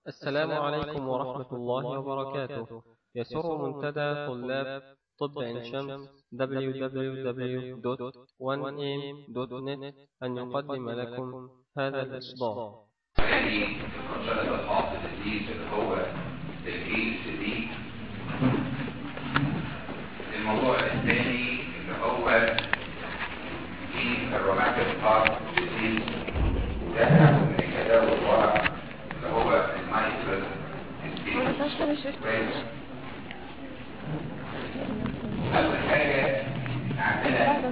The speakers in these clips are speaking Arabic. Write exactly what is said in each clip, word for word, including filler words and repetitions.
السلام عليكم ورحمة الله وبركاته. يسر منتدى طلاب طب عين شمس دبليو دبليو دبليو دوت وان إيه إم دوت نت أن يقدم لكم هذا الإصدار. هذه الكونجنتال هارت ديزيز اللي هو الاي سي دي. الموضوع الثاني اللي هو في الروماتيك هارت ديزيز، ده من الكتاب الورق اللي هو المايترال ديزيز. أول حاجة عندنا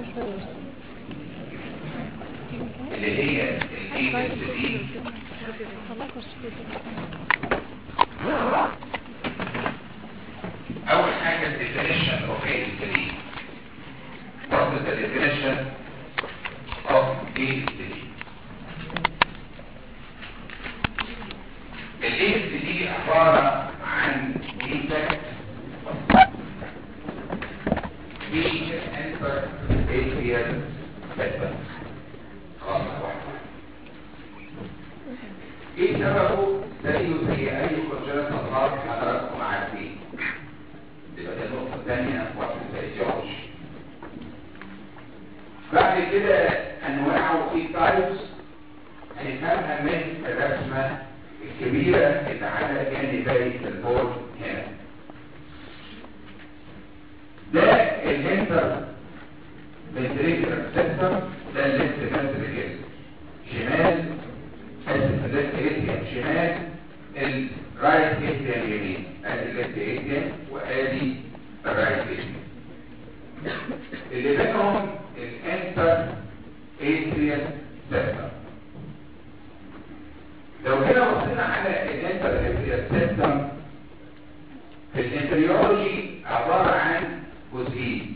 اللي هي الاي اس دي. أول حاجة definition of اي اس دي. What is the definition of اي اس دي؟ الاي اس دي عبارة عن defect في interfacial segment. ايه سببه؟ زيه زي اي كونجنتال هارت حضراتكم عارفين. يبقى ده النقطه الثانيه وقت الفيزيولوجي. بعد كده انواعه في تايبس هنفهمها من الرسمه الكبيره اللي على جانبي البورد هنا. ده الانتر فنتريكولار سيستم، ده الليفت فنتريكل شمال، الليفت اتريم شمال، الرايت اتريم يمين. ادي الليفت اتريم وادي الرايت اتريم. اللي بينهم الانتر اتريم سيستم. لو هنا بصينا على الانتر اتريم سيستم في الانتريولوجي عباره عن جزئين.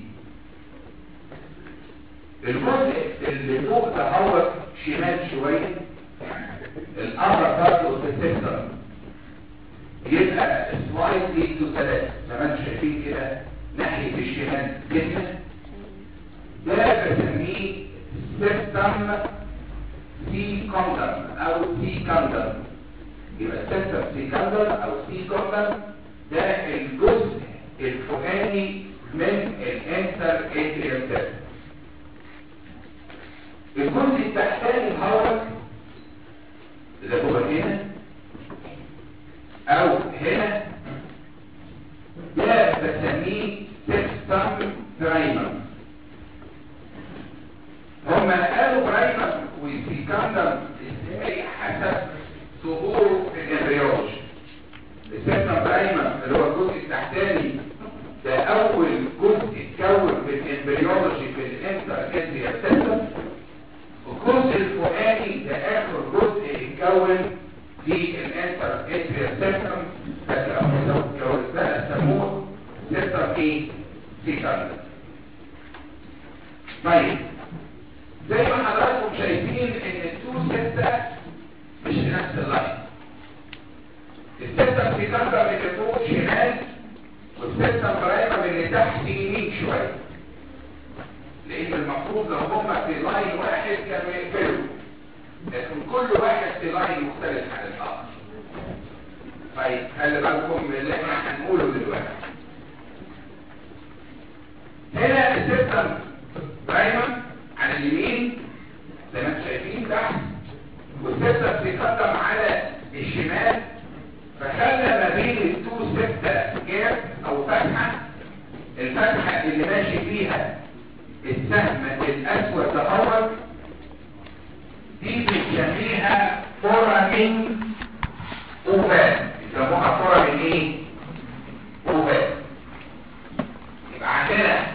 الجزء اللي فوق ده هو شمال شويه، الامر برضه في السيستم يبقى سلايدلي تو ثلاث زي ما انتم شايفين كده ناحيه الشمال جدا. ده بسميه سيستم سي كوندم او سي كوندم. يبقى سيستم سي كوندم او سي كوندم ده الجزء الفوقاني من الانتر اتريال سيستم. الجزء التحتاني هو اللي هو هنا او هنا ده بسميه سيستم برايمر. هما قالوا برايمر وسيكندر ازاي؟ حسب ظهوره في الامبريولوجي. السيستم برايمر اللي هو الجزء التحتاني ده اول جزء اتكون في الامبريولوجي في الانتر اتريال سيستم، والجزء الفوقاني ده اخر جزء اتكون في الانتر اتريال سيستم. بس ده سموه سيستم ايه؟ سيكندر. طيب زي ما حضراتكم شايفين ان التو سيستم مش في نفس اللاين. السيستم سيكندر اللي فوق شمال والسيستم برايمر اللي تحت يمين شويه، لان المفروض لو هما في لاين واحد كانوا يقفلوا، لكن كل واحد في لاين مختلف عن الاخر. طيب خلي بالكم من اللي احنا هنقوله دلوقتي. هنا السيستم برايمر على اليمين زي ما انتم شايفين تحت، والسيستم سيكندر على الشمال، فخلى ما بين التو سيستم جاب او فتحه. الفتحه اللي ماشي فيها السهم الاسود ده دي بنسميها فورامين اوفال. يسموها فورامين ايه؟ اوفال. يبقى عندنا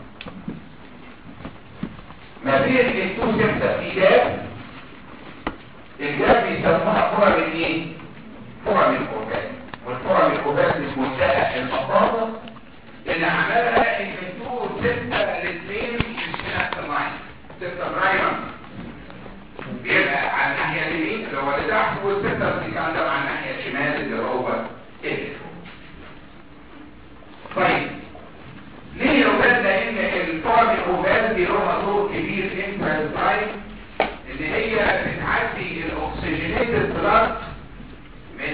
ما بين التو سيستم في جاب، الجاب بيسموها فورامين ايه؟ فورامين اوفال. والفورامين اوفال مش منتهى البساطه اللي عملها ان التو سيستم الاثنين مش نفس اللاين. سيستم برايمر بيبقى على الناحيه اليمين اللي هو اللي تحت، والسيستم سيكندر على الناحيه الشمال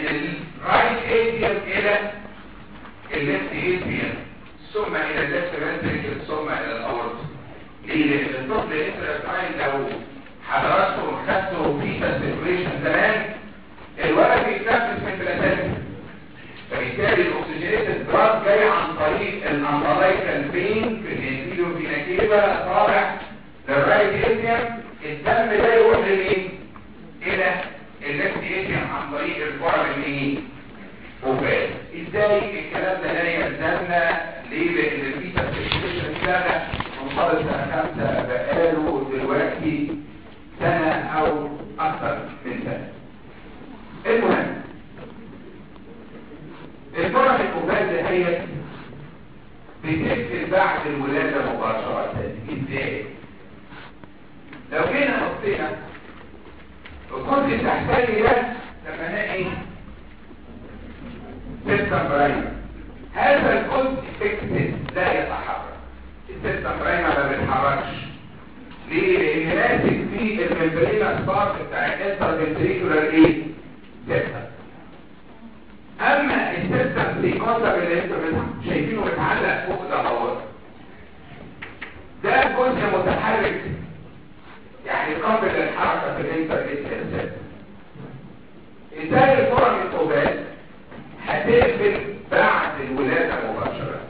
الرايت اتريوم الى الليفت اتريوم ثم الى الليفت فنتريكل ثم الى الاورطه. ليه؟ لان الطفل الانتراكراين لو حضراتكم خدتوا فيتا سيركيوليشن زمان الولد بيتنفس من بلاتات، فبالتالي الاكسجينيتد دراج جاي عن طريق الامبلايكال فين في الانفيريور فينا كيفا طالع للرايت اتريوم، الدم ده يروح لمين؟ الى الليفت اتريوم عن طريق الفورامين ايه؟ وفات. ازاي الكلام ده لا يلزمنا؟ ليه؟ لان الفيتا سيركيوليشن سنه منطلق سنه خمسه بقاله دلوقتي سنه او اكثر من سنه. المهم الفرح الكوبال ده هي بتقفل بعد الولاده مباشره. ازاي؟ لو جينا بصينا الجزء التحتاني ده لما نلاقي سيستم برايمر، هذا الجزء فيكسد لا يتحرك. السيستم برايمر ما بيتحركش. ليه؟ لان ماسك فيه الممبرينا سبارك بتاع الانترفنتريكولار ايه؟ سيستم. اما السيستم سيكونسر اللي انتوا شايفينه متعلق فوق ده هو ده جزء متحرك يعني قابل للحركه في الانترفنتريكولار. ازاي الفورامين الكوبال هتقفل بعد الولاده مباشره؟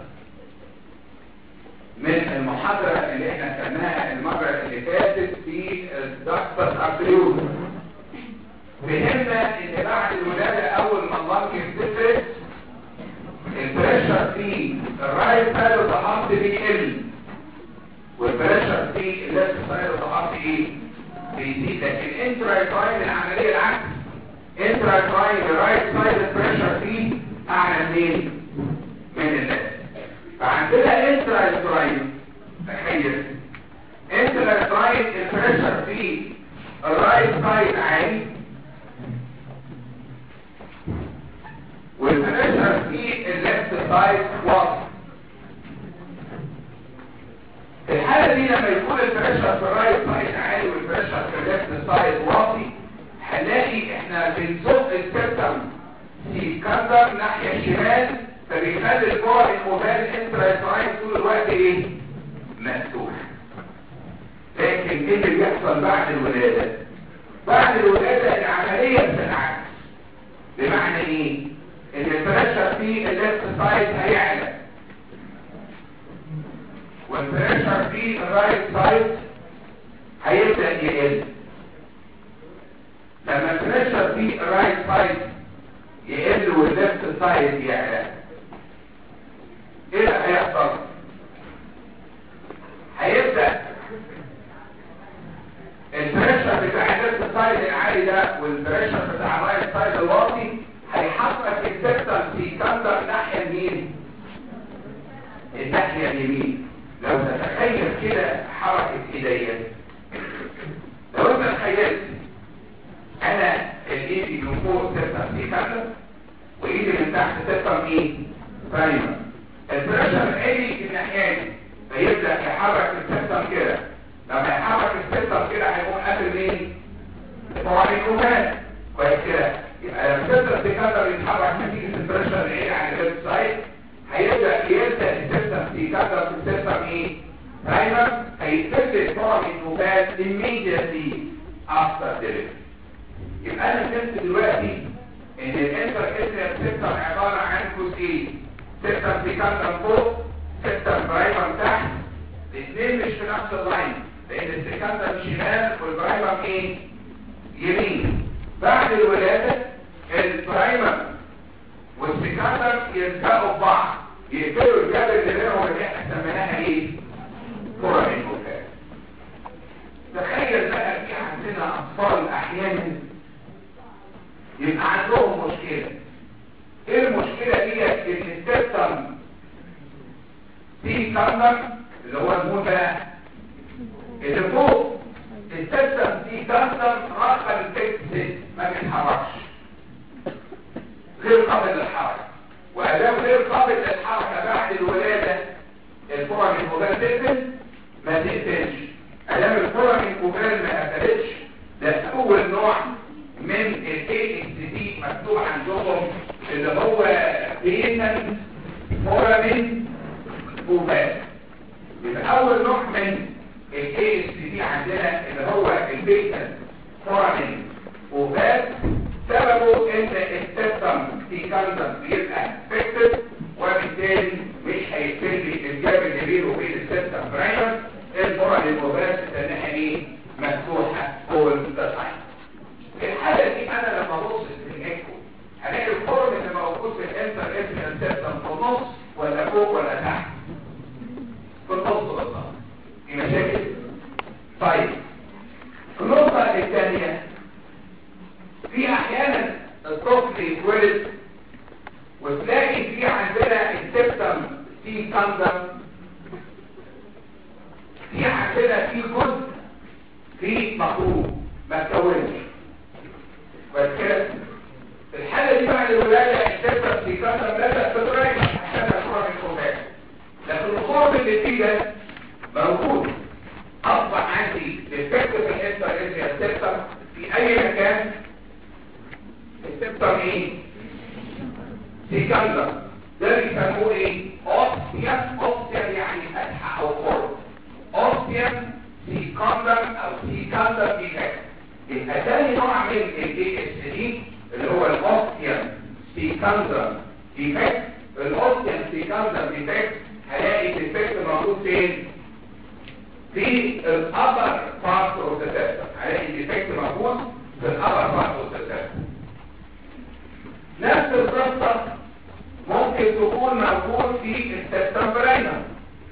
من المحاضره اللي احنا خدناها المره اللي فاتت في الدكتس ابريوز فهمنا ان بعد الولاده اول ما اللنج بتفرز البريشر في الرايت سايد اوف ذا هارت بيقل والبريشر في الليفت سايد اوف ذا هارت ايه؟ بيزيد. لكن انتراكراين العمليه العكس، انتراكراين الرايت سايد البريشر فيه اعلى منين؟ من الليفت. فعندنا انتراكراين تخيل انتراكراين البريشر فيه الرايت سايد عالي والبريشر في الليفت سايد واطي. في الحالة دي لما يكون البريشر في الرايت سايد عالي والبريشر في الليفت سايد واطي هنلاقي احنا بنزق السيستم سيكندر ناحية الشمال، فبيخلي الكور الموبال انتراكراين طول الوقت ايه؟ مفتوح. لكن ايه اللي بيحصل بعد الولادة؟ بعد الولادة العملية بتنعكس. بمعنى ايه؟ ان البريشر في الليفت سايد هيعلى والبريشر في الرايت سايد هيبدأ يقل. لما البريشر في الرايت سايد يقل والليفت سايد يعلى ايه اللي هيحصل؟ هيبدأ البريشر بتاع الليفت سايد العالي ده والبريشر بتاع الرايت سايد الواطي هيحرك السيستم سيكندر ناحية اليمين، الناحية اليمين. لو تتخيل كده حركة ايديا، لو انت تخيلت انا الايدي من فوق سيستم سيكندر وايدي من تحت سيستم ايه؟ برايمر. البريشر العالي الناحية دي فيبدأ يحرك السيستم كده. لما يحرك السيستم كده هيكون قابل مين؟ طبعا الكوبال كويس كده. يبقى لما السيستم سيكندر يتحرك نتيجة البريشر العالي على الليفت سايد هيبدأ يبدأ السيستم سيكندر في السيستم ايه؟ برايمر. هيتبدل طبعا الكوبال immediately after delivery. يبقى انا فهمت دلوقتي ان الانتراكرينيال سيستم عبارة عن جزئين، سيستم سيكندر فوق سيستم برايمر تحت. الاثنين مش في نفس اللاين لان السيكندر شمال والبرايمر ايه؟ يمين. بعد الولادة البرايمر والسيكندر يلزقوا ببعض يقفلوا الجبل اللي بينهم اللي احنا سميناها ايه؟ فورامين كوبال. تخيل بقى في عندنا اطفال احيانا يبقى عندهم مشكلة. ايه المشكلة دي؟ ان السيستم سيكندر اللي هو الموتى اللي فوق السيستم سيكندر رقم الفيكس ما بيتحركش، غير قابل للحركة. وأدام غير قابل للحركة بعد الولادة الفورامين كوبال تقفل؟ ما تقفلش. أدام الفورامين كوبال ما قفلتش ده أول نوع من الاي اس دي مكتوب عندهم اللي هو بيتن فورامين اوفال. يبقى اول نوع من الاي اس دي عندنا اللي هو البيتن فورامين اوفال، سببه ان السيستم سيكانسر بيبقى افكتد، وبالتالي مش هيبتدي الجاب اللي بينه وبين السيستم برايمر الفورامين اوفال تنحى ايه مفتوحه فوق التصعيد. في الحالة دي انا لما ابص في الايكو هلاقي الفورم اللي موجود في الانتر افريال سيستم في النص ولا فوق ولا تحت؟ في النص بالظبط. في مشاكل؟ طيب النقطة الثانية، في احيانا الطفل يتولد وتلاقي في عندنا السيستم في كاندم، في عندنا في جزء في مخروم ما تكونش. بس كده الحالة دي بعد الولادة السيستم في كاندم لا تتغير عشان الخرم الخباز، لكن الخرم اللي فيه ده موجود. اصبح عندي ديفكت في الانتر افريال سيستم في اي مكان. السيستم ايه؟ في كاندم، ده بيسموه ايه؟ اوستيان. اوستيان يعني فتحة او خرم. اوستيان في كاندم او في كاندم ديفكت. يبقى تاني نوع من الاي اس دي اللي هو الاوستيان في كاندم ديفكت. الاوستيان في كاندم ديفكت هلاقي الديفكت موجود فين؟ في الابر بارت اوف ذا سيستم. هلاقي الديفكت موجود في الابر بارت اوف ذا سيستم. نفس القصه ممكن تكون موجود في السيستم برايمر.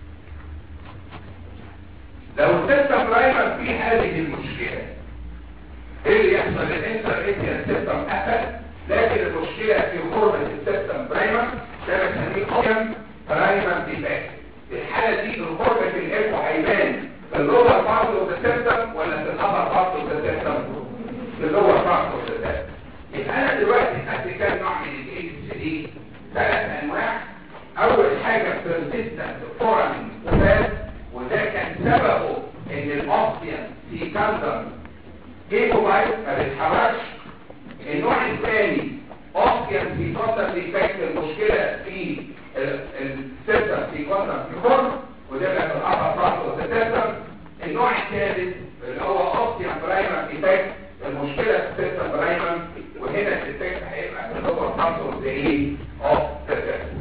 لو السيستم برايمر فيه هذه المشكله، ايه اللي يحصل؟ الانتر افريال سيستم قفل، لكن المشكله في خرم السيستم برايمر ده بنسميه اوستيان برايمر ديفكت. في الحاله دي الخرم في الايكو هيبان في اللور بارت اوف ذا سيستم ولا في الابر بارت اوف ذا سيستم؟ في اللور بارت اوف ذا سيستم. يبقى انا دلوقتي خدت كام نوع من الاي اس دي؟ ثلاث انواع. اول حاجه بيرسيستنت فورامين اوفال، وده كان سببه ان الاوستيان في كاندم ايكوبايت ما بيتحركش. النوع الثاني اوستيان في كاندم ديفكت، المشكله في السيستم في كاندم في خرم، وده كان الابر بارت اوف ذا سيستم. النوع الثالث اللي هو اوستيان برايمر ديفكت، المشكله في السيستم برايمر، وهنا الديفكت هيبقى في اللور بارت اوف ذا ايه اوف ذا سيستم.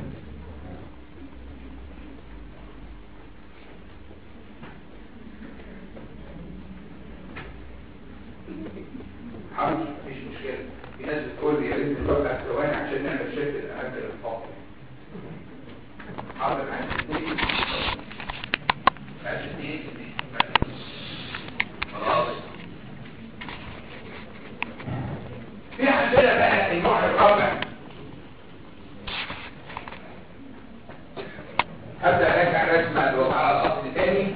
حاضر مفيش مشكله. في ناس بتقول لي يا ريت نوقع ثواني عشان نعمل شيفت الاماكن الفاضيه. حاضر عندي ماشي دي خلاص. في عندنا بقى النوع الرابع. هبدا ارجع رسمه الوضع على الاصل تاني.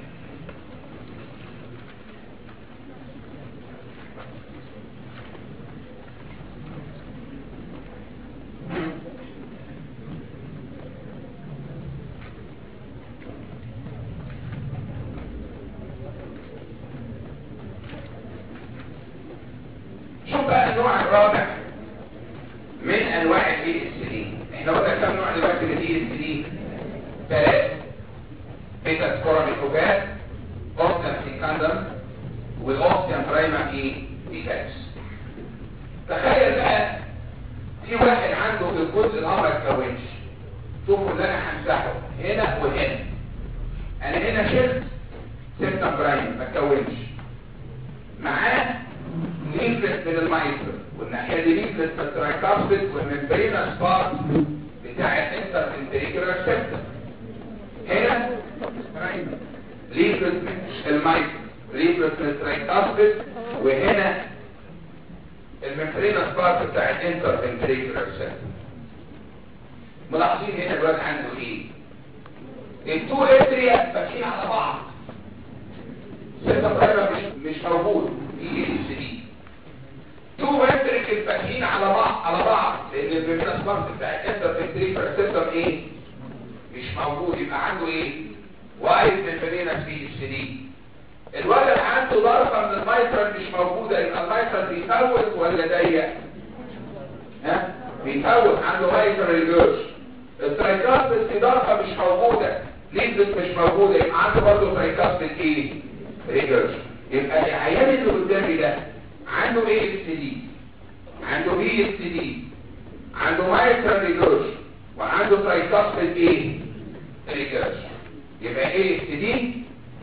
شوف بقى النوع الرابع من انواع الاي اس دي. احنا قلنا كم نوع دلوقتي من الاي اس دي؟ ثلاث: بيتا سكورامين اوفال، اوستيان سيكاندم، والاوستيان برايمر ايه ديفكتس. تخيل بقى في واحد عنده في الجزء الامر ما اتكونش. شوفوا اللي انا همسحه هنا وهنا. انا هنا شلت سيستم برايمر ما اتكونش، معاه ليفلت من المايستر، والناحيه دي ليفلت في الترايكابسيد والممبرينس بارت بتاع الانتر انتريكولار سيستم. هنا ليفلت من المايستر، ليفلت من الترايكابسيد، وهنا الممبرينس بارت بتاع الانتر انتريكولار سيستم. ملاحظين هنا الواد عنده ايه؟ التو اتريا فاتحين على بعض. سيستم برايمر مش مش موجود في اس دي. تو فنتريكل فاتحين على بعض على بعض لان الفيرمينس بارت بتاع الانتر فنتريكولار سيستم ايه؟ مش موجود. يبقى عنده ايه؟ وايد فيرمينس في اس دي. الولد عنده ضربة من الميترال مش موجودة، يبقى الميترال بيفوت ولا ضيق؟ ها؟ بيفوت، عنده ميترال ريجيرش. الترايكاسبس في ضربة مش موجودة، ليزبس مش موجودة، يبقى عنده برضه ترايكاسبس ايه؟ ريجيرش. يبقى العيان اللي قدامي ده عنده ايه اس دي، عنده بي اس دي، عنده مايترال ريجيرش، وعنده ترايكاسبس ايه؟ ريجيرش. يبقى ايه اس دي،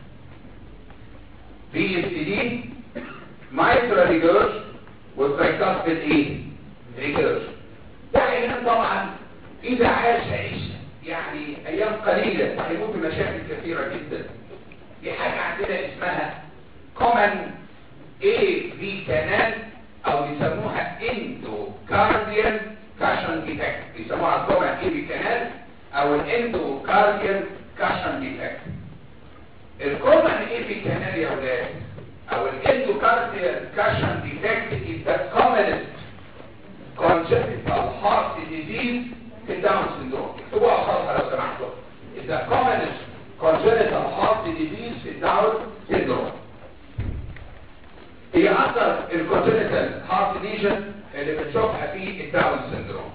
بي اس دي، مايترال ريجيرش، والترايكاسبس ايه؟ ريجيرش. ده عيان طبعا اذا عاش عيش يعني ايام قليله هيموت بمشاكل كثيره جدا. دي حاجه عندنا اسمها كومن اي في كانال، او بيسموها اندوكارديال كاشن ديفكت، بيسموها كومن اي في كانال او الاندوكارديال كاشن ديفكت. الكومن اي في كانال يا ولاد او الاندوكارديال كاشن ديفكت is the commonest congenital heart disease في الداون سندروم. اكتبوها خالص لو سمحتوا. is the commonest congenital heart disease في الداون سندروم. هي اكثر الكونجنتال هارت ليجن اللي بنشوفها في الداون سندروم.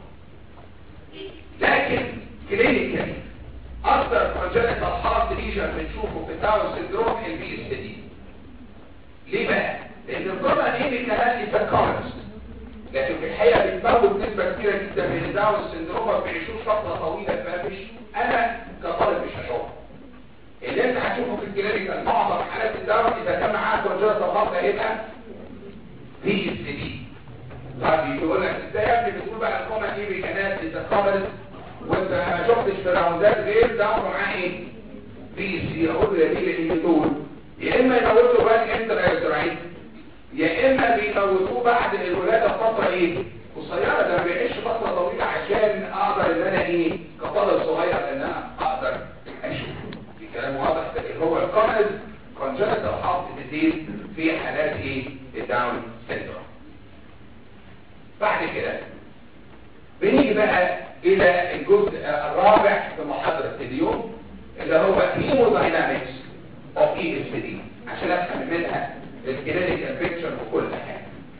لكن كلينيكالي اكثر كونجنتال هارت ليجن بنشوفه في الداون سندروم البي اس دي. ليه بقى؟ لان الكومن ايه كمان للكومنست، لكن في الحقيقه بتموت نسبه كبيره جدا من الداون سندروم ما بيعيشوش فتره طويله. ما فيش، انا كطالب مش هشوفه. اللي انت هتشوفه في الكلينيكال معظم حالات الداون اذا كان معاه كونجنتال هارت هيبقى بي اس دي. طيب يقول لك ازاي يا ابني بتقول بقى الكومن ايه بكنات التقابل وانت ما شفتش في راوندات غير داون معاه ايه؟ بي اس دي. اقول له يا دي اللي دول يا اما يموتوا بقى انترايتراين، يا اما بيموتوه بعد الولاده بفتره ايه؟ قصيره. ده ما بيعيش فتره طويله عشان اقدر ان انا ايه؟ كطالب صغير ان انا اقدر اشوف. في كلام واضح. هو الكومن كونجنتال هارت ديزيز في حالات ايه؟ الداون سيندروم. بعد كده بنيجي بقى الى الجزء الرابع في محاضره اليوم اللي هو هيموداينامكس اوف اي اس دي، عشان افهم منها الكلينيكال بيكتشر وكل حاجه.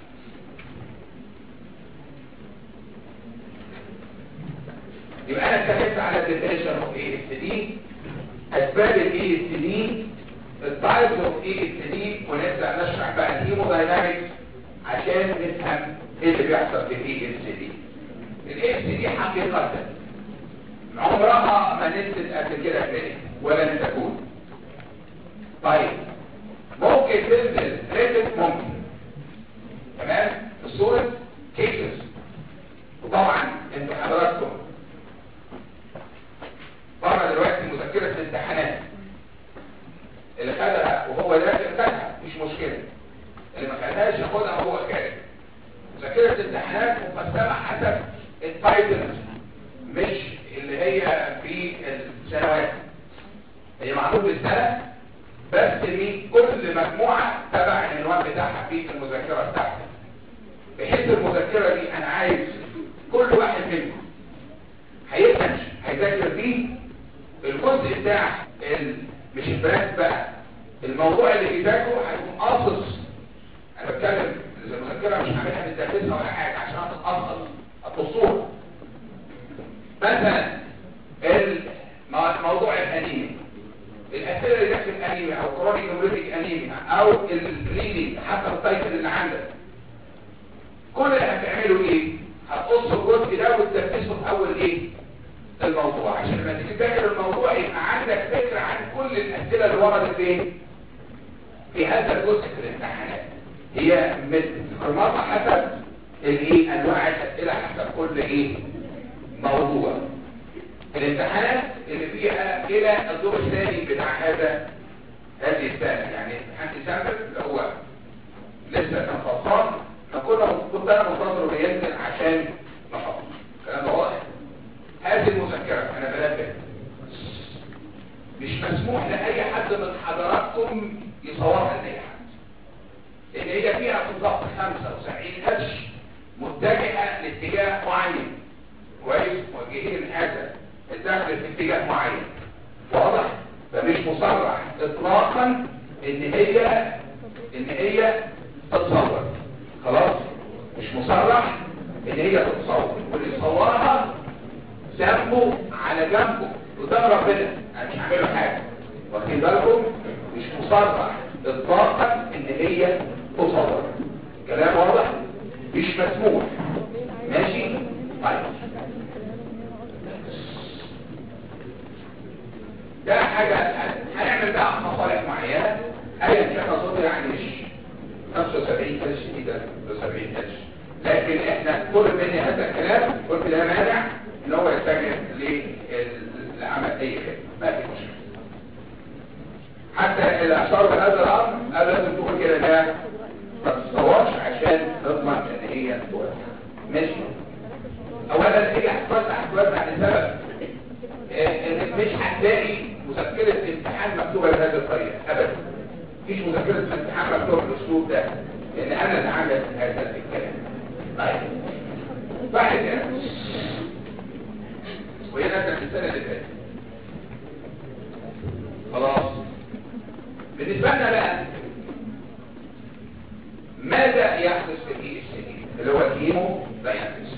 يبقى انا اتكلمت على الديفينيشن اوف اي اس دي، اسباب الاي اس دي، التايبس اوف اي اس دي، ونبدا نشرح بقى الهيموداينامكس عشان نفهم ايه اللي بيحصل في الاي اس دي. الاي اس دي حقيقه عمرها ما نزلت قبل كده كلينيك ولا تكون. طيب ممكن تنزل ريتد، ممكن تمام الصورة كيسز. وطبعا انتوا حضراتكم طبعا دلوقتي مذكرة الامتحانات اللي خدها وهو داخل خدها مش مشكلة، اللي ما خدهاش ياخدها وهو خارج. مذكرة الامتحانات مقسمة حسب التايتلز مش اللي هي في السنوات، هي معمول بالسنة بس في كل مجموعة تبع العنوان بتاعها في المذكرة بتاعتها. بحيث المذكرة دي انا عايز كل واحد منكم هيفتش هيذاكر فيه الجزء بتاع ال... مش البنات بقى، الموضوع اللي بيذاكره هيكون قاصص. انا بتكلم المذكرة مش هعملها بالتركيز ولا حاجة عشان اتقصص التصور. مثلا الموضوع الانيمي، الاسئله اللي داخل الانيميا او كرونيك هيموليتيك انيميا او البليدنج حسب التايتل اللي عندك، كل اللي هتعمله ايه؟ هتقصوا الجزء ده وتدرسه في اول ايه؟ الموضوع، عشان لما تيجي تذاكر الموضوع يبقى عندك فكره عن كل الاسئله اللي وردت فين؟ في هذا الجزء في الامتحانات. هي متفرمطه حسب الايه؟ انواع الاسئله حسب كل ايه؟ موضوع. الامتحانات اللي فيها الى الدور الثاني بتاع هذا هذه السنه، يعني امتحان ديسمبر اللي هو لسه كان خلصان، فكنا كنت انا منتظره ينزل عشان نحط الكلام ده واضح. هذه المذكره انا بنبه مش مسموح لاي حد من حضراتكم يصورها لاي حد، لان هي فيها بالظبط خمسة وسبعين قرش متجهه لاتجاه معين كويس، موجهين هذا الداخل في اتجاه معين واضح. فمش مصرح اطلاقا ان هي ان هي تتصور، خلاص مش مصرح ان هي تتصور، واللي يصورها سابه على جنبه قدام ربنا، انا مش هعمله حاجه، واخدين بالكم؟ مش مصرح اطلاقا ان هي تصور. كلام واضح؟ مش مسموح. ماشي؟ طيب ده حاجه هنعمل بقى مصالح معينه ايا كان اظن يعني مش خمسة وسبعين قرش دي ده سبعين قرش، لكن احنا كل من هذا الكلام قلت لا مانع ان هو يتجه للعمل اي خدمه، ما في مشكله. حتى اذا اشار بهذا الامر قال لازم تقول كده ده ما تتصورش عشان تضمن ان هي توافق. ماشي؟ اولا هي هتوسع هتوسع لسبب انك مش هتلاقي مذكره امتحان مكتوبه بهذه الطريقه ابدا. مفيش مذكره امتحان مكتوبه بالاسلوب ده، لان انا اللي عملت هذا الكلام. طيب بعد كده وهي نازله في السنه اللي فاتت خلاص. بالنسبه لنا بقى ماذا يحدث في الاي اس دي اللي هو الهيمو داينامكس؟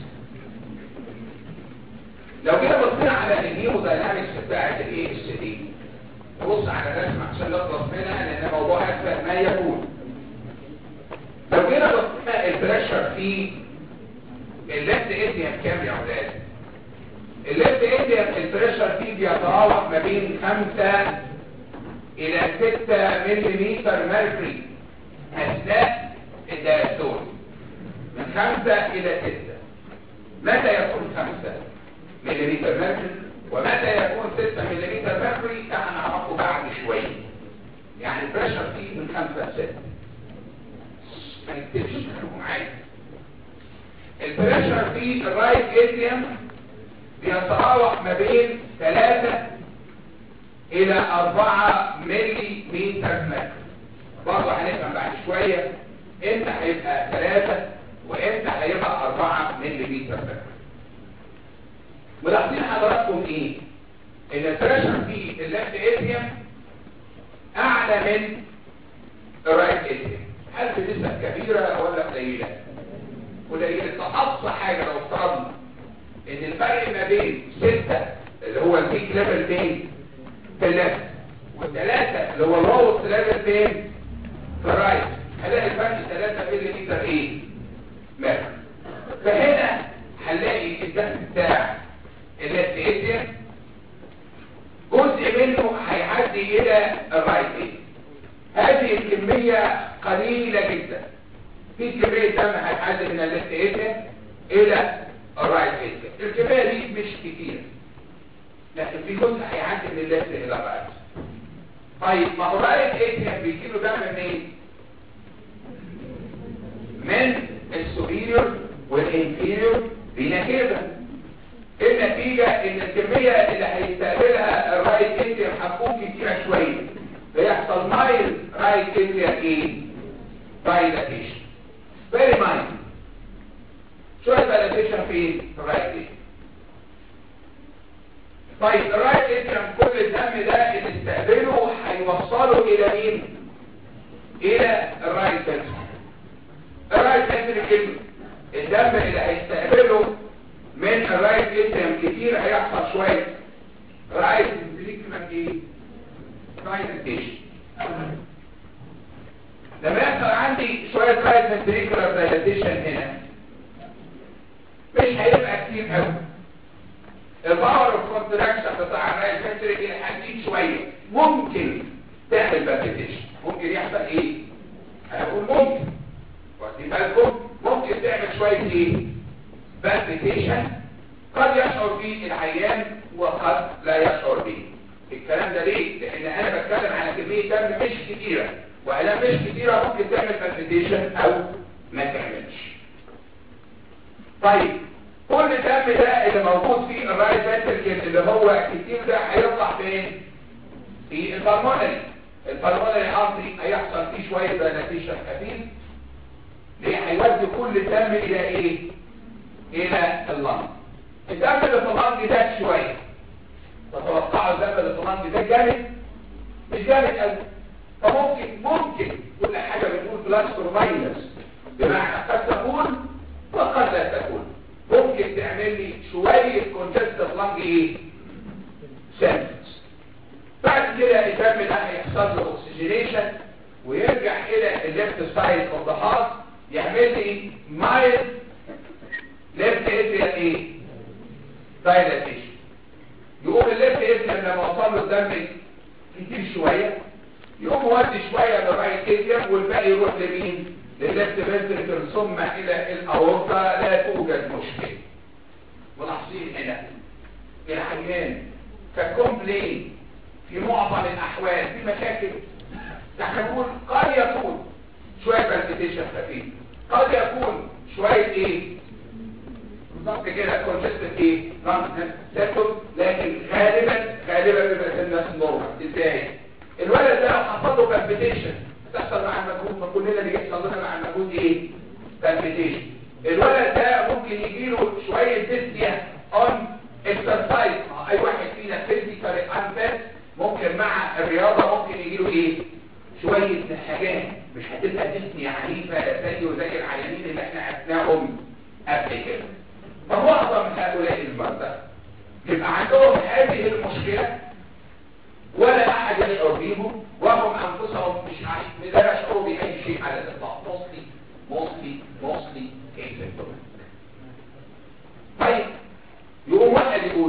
لو جينا بصينا على الهيمو داينامكس بتاعت الاي اس دي نبص على الرسمه عشان نخلص منها لان الموضوع اسهل ما يكون. لو جينا بصينا البريشر في الليفت ايديم كام يا اولاد؟ الليفت ايديم البريشر فيه بيتراوح ما بين خمسة الى ستة مليمتر ميركوري اثناء الدايستول، من خمسة الى ستة. متى يكون خمسة مليمتر ميركوري ومتى يكون ستة مليمتر ميركوري ده هنعرفه بعد شويه. يعني البريشر فيه من خمسة لستة، ما نكتبش خليكم معايا. البريشر في الرايت اتريوم بيتراوح ما بين ثلاثة الى أربعة ملي متر متر. برضه هنفهم بعد شويه امتى هيبقى ثلاثة وامتى هيبقى أربعة ملي متر متر. ملاحظين حضراتكم ايه؟ ان البريشر في الليفت اتريوم اعلى من الرايت اتريوم. هل بنسبه كبيره ولا قليله؟ قليله. اقصى حاجه لو افترضنا ان الفرق ما بين ستة اللي هو البيك ليفل بين في الليفت والثلاثة اللي هو اللوست ليفل بين في الرايت، هنلاقي الفرق ثلاثة ملي متر ايه؟ متر. فهنا هنلاقي الدم بتاع الليفت اتريوم جزء منه هيعدي الى الرايت اتريوم. هذه الكمية قليلة جدا. في كمية دم هتعدي من الليفت اتريوم الى الرايت اتريوم. الكمية دي مش كتير، لكن في جزء هيعدي من الليفت الى الرايت. طيب ما هو الرايت اتريوم بيجيله دم منين؟ من السوبيريور والانفيريور فينا كده. النتيجة ان الكمية اللي هيستقبلها الرايت اتريوم هتكون كتيرة شوية، فيحصل مايل رايت اتريوم ايه؟ دايلاتيشن. فيري مايل. شوية دايلاتيشن في الرايت اتريوم. طيب الرايت اتريوم كل الدم ده اللي استقبله هيوصله الى مين؟ الى الرايت اتريوم. الرايت اتريوم الدم اللي هيستقبله من الرايت اتريوم كتير هيحصل شويه رايت فنتريكولار ايه؟ دايلاتيشن. لما يحصل عندي شويه رايت فنتريكولار دايلاتيشن هنا مش هيبقى كتير قوي. الباور اوف كونتراكشن بتاع الرايت فنتريكولار هتزيد شويه، ممكن تعمل بالبيتيشن. ممكن يحصل ايه؟ هنقول ممكن، واخدين بالكم؟ ممكن تعمل شويه ايه؟ بالبيتيشن قد يشعر به العيان وقد لا يشعر به. الكلام ده ليه؟ لان انا بتكلم على كميه دم مش كتيره، وإذا مش كتيره ممكن تعمل بالبيتيشن او ما تعملش. طيب كل الدم ده اللي موجود في الرايت فنتريكل اللي هو كتير ده هيطلع فين؟ في البلمونري. البلمونري ارتري هيحصل فيه شويه دايلاتيشن خفيف. ليه؟ هيودي كل الدم الى ايه؟ الى اللنج. الدم اللي في اللنج ده شويه. تتوقعوا الدم اللي في اللنج ده جامد؟ مش جامد قوي. فممكن ممكن كل حاجه بنقول بلس اور ماينس، بمعنى قد تكون وقد لا تكون. ممكن تعمل لي شويه كونجستيف لانج ايه؟ سيلز. بعد كده الدم ده هيحصل له اوكسجينيشن ويرجع الى الليفت سايد اوف ذا هارت، يعمل لي مايل ليفت اتريال ايه؟ دايلاتيشن. يقوم الليفت اتريال لما وصل له الدم كتير شويه يقوم ودي شويه للرايت اتريال والباقي يروح لمين؟ للليفت فنتريكل ثم الى الاورطه. لا توجد مشكله. ملاحظين هنا العيان ككومبلين في معظم الاحوال في مشاكل، نحن نقول قد يكون شويه بالبيتيشن خفيف، قد يكون شويه ايه بالظبط كده كونجستيف ايه لانج، لكن غالبا غالبا بيبقى الناس نورمال. ازاي؟ الولد ده لو حصل له بالبيتيشن تحصل مع المجهود، ما كلنا اللي بيحصل لنا مع المجهود ايه؟ بالبيتيشن. الولد ده ممكن يجي له شويه ديسنيا اون اكسرسايز. اي واحد فينا فيزيكال انفاس ممكن مع الرياضه ممكن يجي له ايه؟ شويه حاجات مش هتبقى ديسنيا عنيفه زي وزي العيانين اللي احنا عرفناهم قبل كده. فمعظم هؤلاء المرضى يبقى عندهم هذه المشكله ولا احد يشعر بيهم، وهم انفسهم مش عارفين لا يشعروا باي شيء على الاطلاق. موصلي موصلي موصلي اكسبتورنت. طيب يقوم واحد يقول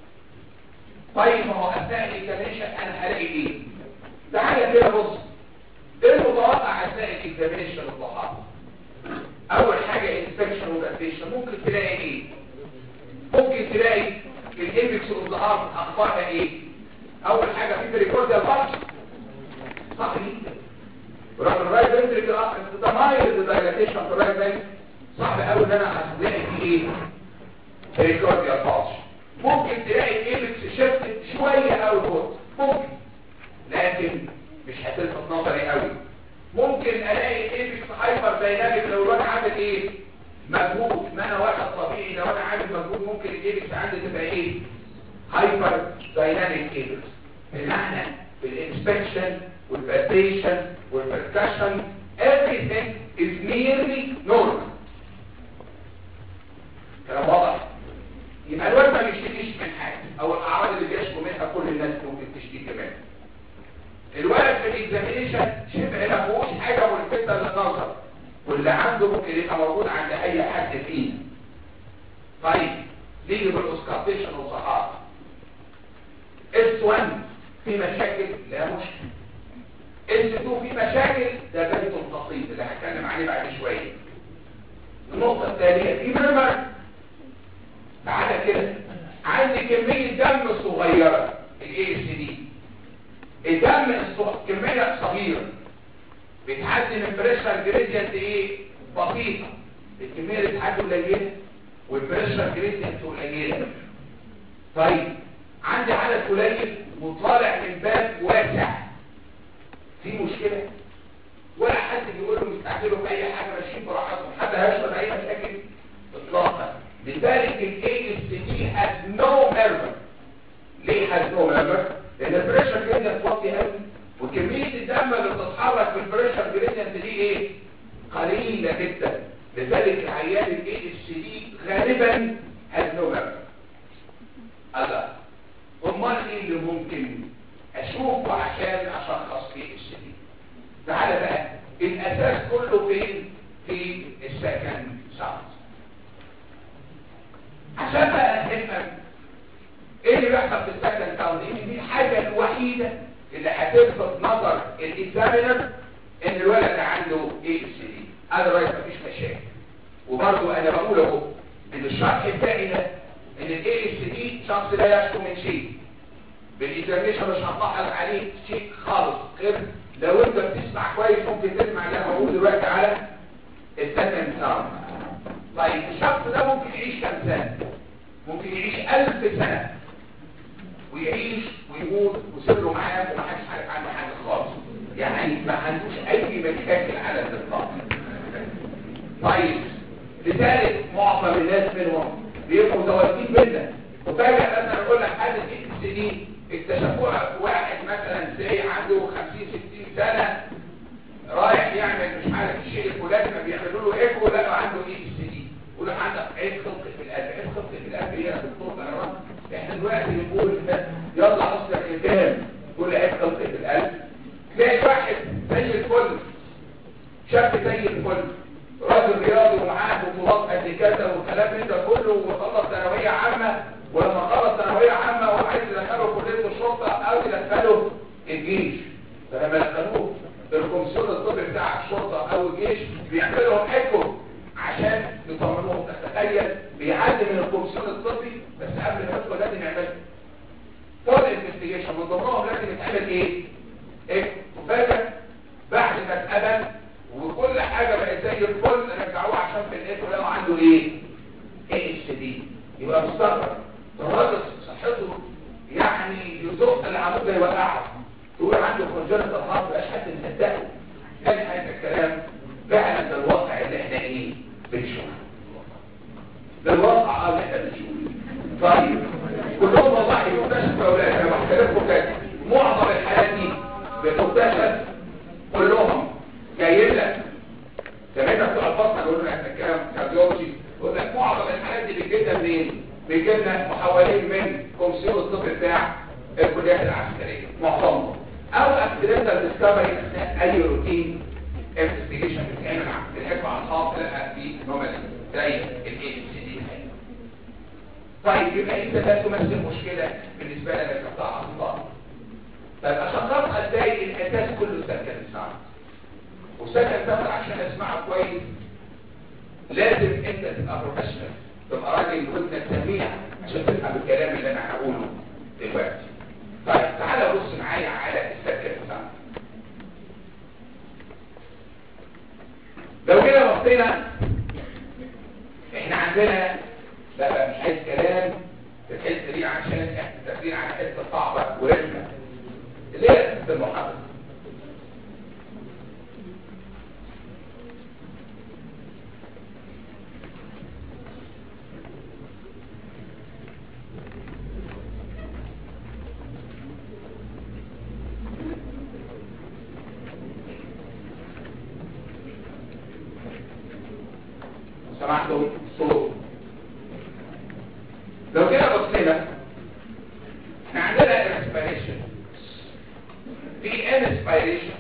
طيب ما هو اثناء الاكزامينشن انا هلاقي ايه؟ تعالى كده بص، ايه المتوقع اثناء الاكزامينشن الضحايا؟ اول حاجه انسبكشن وفاليديشن. ممكن تلاقي ايه؟ ممكن تلاقي الايبكس والظهار اخبارها ايه؟ اول حاجه في بريكورديال فانكشن صح جدا، ورغم الرايت فنتريكل ده مايل دايلاتيشن في الرايت فنتريكل صعب قوي ان انا هلاقي فيه ايه؟ بريكورديال فانكشن. ممكن تلاقي الايبكس شفتت شويه او فوق ممكن، لكن مش هتلفت نظري قوي. ممكن الاقي الايبكس هايبر دايناميك لو انا عامل ايه؟ مجهود. ما انا واحد طبيعي لو انا عامل مجهود ممكن الايبكس عندي تبقى ايه؟ هايبر دايناميك ايبكس. بمعنى الانسبكشن والفاليديشن والبركشن everything is nearly normal. كلام واضح؟ يبقى الولد ما بيشتكيش من حاجه، او الاعراض اللي بيشكوا منها كل الناس ممكن تشتكي منها. الولد في الاكزامينشن شبه ما فيهوش حاجه ملفته للنظر، واللي عنده ممكن يبقى موجود عند اي حد فينا. طيب نيجي بالاوسكارتيشن والصحافه. اس واحد في مشاكل؟ لا مشكله. اس اتنين في مشاكل؟ ده بيت التقييد اللي هتكلم عليه بعد شويه. النقطه الثانيه في ميرمر. تعالى كده عندي كميه دم صغيره الاي اس دي، الدم كميه صغيره بتعدي من بريشر جريدينت ايه؟ بسيطه. الكميه اللي بتعدي قليله والبريشر جريدينت قليله. طيب عندي عدد قليل وطالع من باب واسع، في مشكله؟ ولا حد بيقول له مستعجلوا باي حاجه ماشيين براحتهم، حد هيشرب اي مشاكل اطلاقا. لذلك الاي اس دي has no murmur. ليه has no murmur؟ لان البريشر جريدينت واطي قوي، وكميه الدم اللي بتتحرك في البريشر جريدينت دي ايه؟ قليله جدا. لذلك العيان الاي اس دي غالبا has no murmur. الله، امال ايه اللي ممكن اشوفه عشان اشخص اي اس دي؟ تعالى بقى الاساس كله فين؟ في السكند ساوند. عشان بقى نفهم ايه اللي بيحصل في السكند ساوند، ان دي الحاجه الوحيده اللي هتلفت نظر الاكزامينر ان الولد عنده اي اس دي. اذروايز مفيش مشاكل. وبرضه انا بقول اهو ان الشرح بتاعي ده ان الاي اس دي شخص لا يشكو من شيء. بالاكزامينشن مش هتلاحظ عليه شيء خالص، غير لو انت بتسمع كويس ممكن تسمع اللي انا بقوله دلوقتي على السكند ساوند. طيب الشخص ده ممكن يعيش كام سنه؟ ممكن يعيش ألف سنه ويعيش ويموت وسره معاه ومحدش عارف عنه حاجه خالص، يعني ما عندوش اي مشاكل على الاطلاق. طيب لذلك معظم الناس منهم بيبقوا متوازنين جدا، وفجاه مثلا اقول لك حاله الاكس دي اكتشفوها في واحد مثلا زي عنده خمسين ستين سنه دلوقتي بنقول يلا اصلح الكلام كل عيب خلطه القلب، تلاقي واحد زي الفل، شاب زي الفل، راجل رياضي ومعاه بطولات قد كذا والكلام من ده كله، وخلص ثانويه عامه، ولما خلص ثانويه عامه هو عايز يدخله كليه الشرطه او يدخله الجيش، فلما يدخلوه الكومسيون الطبي بتاع الشرطه او الجيش بيعمل لهم ايكو عشان يطمنوهم. تخيل بيعدي من الكومسيون الطبي بس قبل ما يدخل لازم يعمل فول انفستيجيشن، من ضمنهم لازم يتعمل ايه؟ ايكو. وفاكر بعد ما اتقبل وكل حاجه بقت زي الفل رجعوه عشان في الايكو لقوا عنده ايه؟ ايه الشديد. يبقى مستغرب الراجل صحته يعني يزق العمود ده يوقعه، تقول عنده كونجنتال هارت مبقاش حد مصدقه. كان هذا الكلام فعلا ده الواقع اللي احنا ايه بنشوفه، ده الواقع اللي احنا بنشوفه. طيب كلهم والله يكتشفوا يا اولاد، انا بحكي لكم كده معظم الحالات دي بتكتشف كلهم جايين لك زمايلنا بتوع الفصل يقولوا لنا احنا الكلام كارديولوجي، يقول لك معظم الحالات دي بتجيلنا منين؟ بيجيلنا محولين من كومسيون الطب بتاع الكليات العسكريه معظمهم، او اكسيدنتال ديسكفري اثناء اي روتين انفستيجيشن بتتعمل بنحكوا عن خاص لقى في نومال زي الاي ام سي دي. طيب يبقى انت ده تمثل مشكله بالنسبه لنا كقطاع اطباء. طيب اشخاص ازاي؟ الاساس كله سكن السمع، وسكن ده عشان اسمعه كويس لازم انت تبقى بروفيشنال، تبقى راجل ودنك سميع عشان تفهم الكلام اللي انا هقوله دلوقتي. طيب تعالى بص معايا على السكن السمع. لو كده بصينا احنا عندنا لا مش عايز كلام في الحته دي عشان احنا داخلين على حته صعبه ورخمه اللي هي حته المحاضره. سمعتوا الصوت؟ لو كده بصينا احنا عندنا inspiration، في inspiration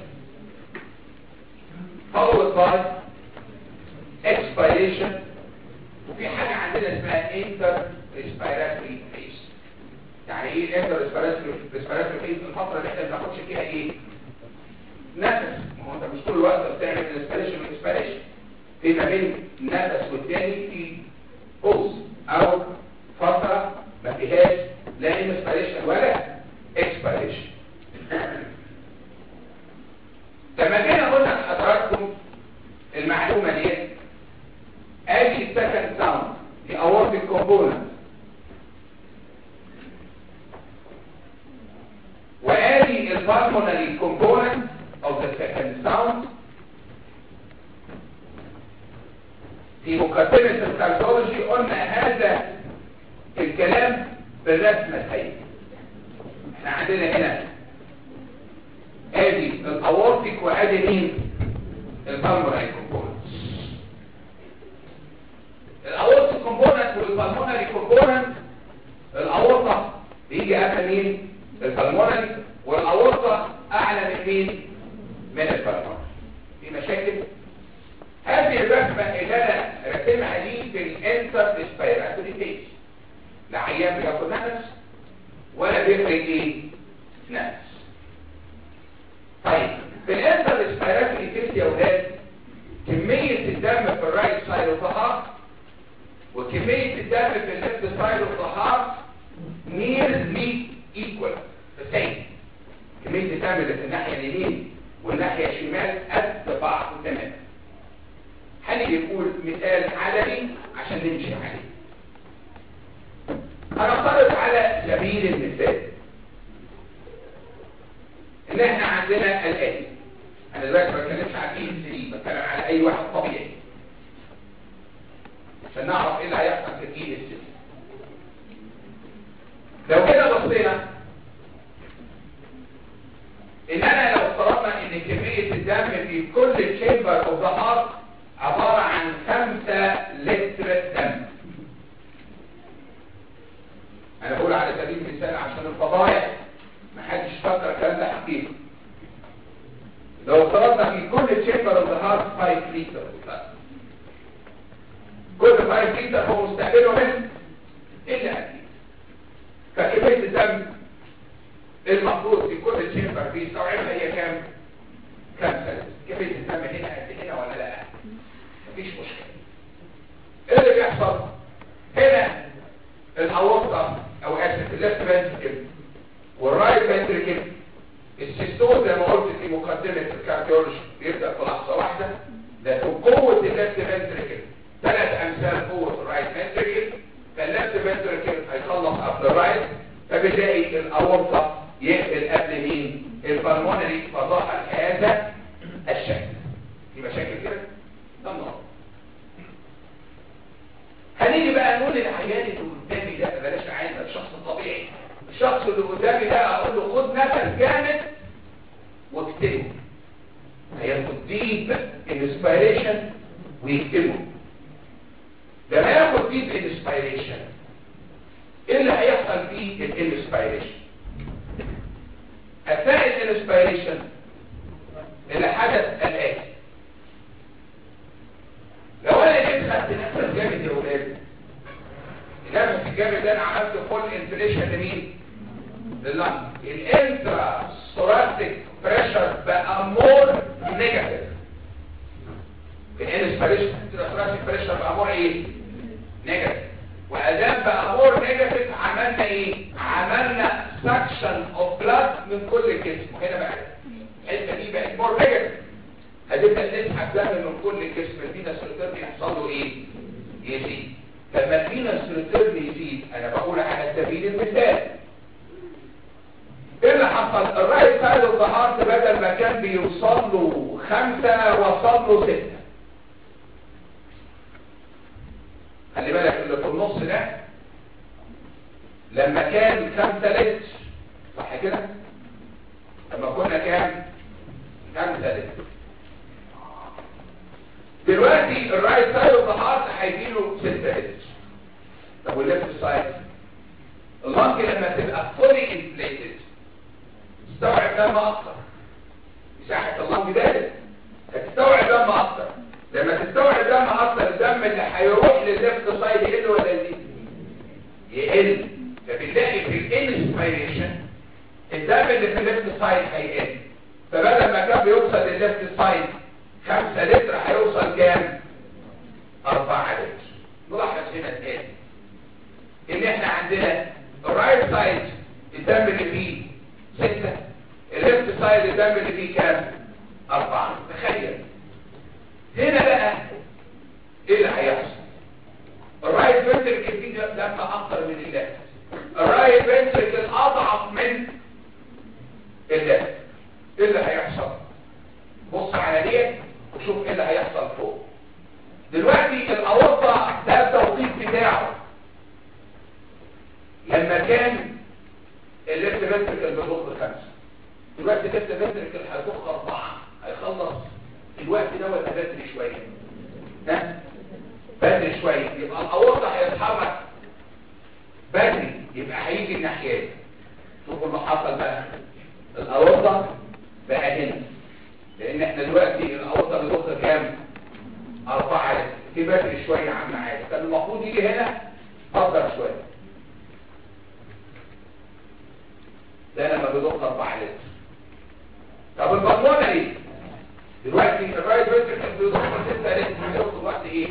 followed by expiration، وفي حاجة عندنا اسمها inter-respiratory phase. يعني ايه inter-respiratory phase؟ الفترة اللي احنا بناخدش فيها ايه؟ نفس. ما هو انت مش طول الوقت بتعمل inspiration وexpiration، في ما بين نفس والتاني في بوز او فترة ما فيهاش لا inspiration ولا expiration. لما جينا قلنا لحضراتكم المعلومة دي، ادي السكند ساوند في aortic component، وادي البالمونري component of the second sound. في مقدمة الكارديولوجي قلنا هذا الكلام بالرسمة الحقيقية. احنا عندنا هنا ادي الاورتيك وادي مين؟ البالمونري كومبوننت. الاورتيك كومبوننت والبالمونري كومبوننت، الاورطة بيجي قبل مين؟ البالمونري، والاورطة اعلى من مين؟ من البالمونري. في مشاكل؟ هذه الرسمة اللي انا رسمها دي في الانتر ريسبيراتوري فيز، لا عيان بياخد نفس ولا بيخرج ايه؟ نفس. طيب في الانتر ريسبيراتوري فيز يا ولاد، كمية الدم في الرايت سايد اوف ذا هارت وكمية الدم في الليفت سايد اوف ذا هارت نيرلي ايكوال، سيم. كمية الدم اللي في الناحية اليمين والناحية الشمال قد بعض تماما. هنيجي نقول مثال عملي عشان نمشي عليه. هنفترض على سبيل المثال ان احنا عندنا الاتي. انا دلوقتي ما بتكلمش عن ايه السليم، بتكلم على اي واحد طبيعي عشان نعرف ايه اللي هيحصل في الايه السليم. لو كده بصينا ان انا لو افترضنا ان كميه الدم في كل تشامبر اوف ذا هارت عبارة عن خمسة لتر دم، انا بقول على سبيل المثال عشان الفضائح ما حدش يفكر الكلام ده حقيقي. لو افترضنا في كل تشامبر اوف ذا هارت خمسة لتر، كل خمسة لتر هو مستقبله من الا اكيد، فكميه الدم المفروض في كل تشامبر بيستوعبها هي كام؟ خمسة لتر. كميه الدم هنا قد هنا ولا لا؟ مفيش مشكله. ايه اللي بيحصل هنا؟ الاورطه او اسف الليفت فنتريكل والرايت فنتريكل، السيستول زي ما قلت في مقدمه الكارديولوجي بيبدا في لحظه واحده، لكن قوه الليفت فنتريكل ثلاث امثال قوه الرايت فنتريكل، فالليفت فنتريكل هيخلص قبل الرايت، فبتلاقي الاورطه يقفل قبل مين؟ البلمونري فظهر هذا الشكل. في مشاكل كده؟ ده النهارده. هنيجي بقى نقول للعيان اللي قدامي ده، بلاش عيان، ده الشخص الطبيعي، الشخص اللي قدامي ده اقول له خد نفس جامد واكتبه. هياخد ديب انسبيريشن ويكتبه. لما ياخد ديب انسبيريشن ايه اللي هيحصل فيه الانسبيريشن؟ اثناء الانسبيريشن اللي حدث الاتي، لو انا جيت خدت نفس جامد يا ولاد، النفس الجامد ده انا عملت فول انفليشن لمين؟ لللنج. الانترا ثوراسيك بريشر بقى مور نيجاتيف. الانسبيريشن الانترا ثوراسيك بريشر بقى مور ايه؟ نيجاتيف. وادام بقى مور نيجاتيف عملنا ايه؟ عملنا سكشن اوف بلاد من كل الجسم. هنا بقى الحته دي بقت مور نيجاتيف، هتبدا نسحب دم من كل الجسم. الفينس ريتيرن يحصل له ايه؟ يزيد. لما الفينس ريتيرن يزيد، انا بقول على سبيل المثال ايه اللي حصل؟ الرايت سايد اوف ذا هارت بدل ما كان بيوصل له خمسه وصل له سته. خلي بالك اللي في النص ده لما كان خمسه لتر، صح كده؟ لما كنا كام؟ خمسه لتر. دلوقتي الرايت سايد اوف ذا هارت هيجيله ستة لتر. طب والليفت سايد؟ اللنج لما تبقى فولي انفليتد تستوعب دم اكتر، مساحه اللنج ده هتستوعب دم اكتر. لما تستوعب دم اكتر الدم اللي هيروح للليفت سايد يقل ولا يزيد؟ يقل. فبنلاقي في الانسبيريشن الدم اللي في الليفت سايد هيقل، فبدل ما كان بيوصل للليفت سايد خمسة لتر هيوصل كام؟ أربعة لتر. نلاحظ هنا تاني ان احنا عندنا الرايت سايد الدم اللي فيه ستة، الليفت سايد الدم اللي فيه كام؟ أربعة. تخيل هنا بقى ايه اللي هيحصل؟ الرايت فنتريكل فيه دم اكتر من الليفت، الرايت فنتريكل اضعف من الليفت. ايه اللي هيحصل؟ بص على ديت وشوف ايه اللي هيحصل فوق. دلوقتي الاورطه ده التوقيت بتاعه لما كان الليفت فنتريكل بيضخ خمسه، دلوقتي الليفت فنتريكل هيضخ اربعه، هيخلص الوقت ده ولا بدري شويه؟ ها؟ بدري شويه. يبقى الاورطه هيتحرك بدري، يبقى هيجي الناحيه دي. شوفوا اللي حصل بقى، الاورطه بقى هنا، لان احنا دلوقتي الاورطه بتضخ كام؟ أربعة لتر. في بدري شويه يا عم عادي، كان المفروض يجي هنا اكتر شويه. ده لما بيضخ أربعة لتر. طب البطنونه ايه؟ دلوقتي الرايت فنتريكل بيضخ ستة لتر، هياخد وقت ايه؟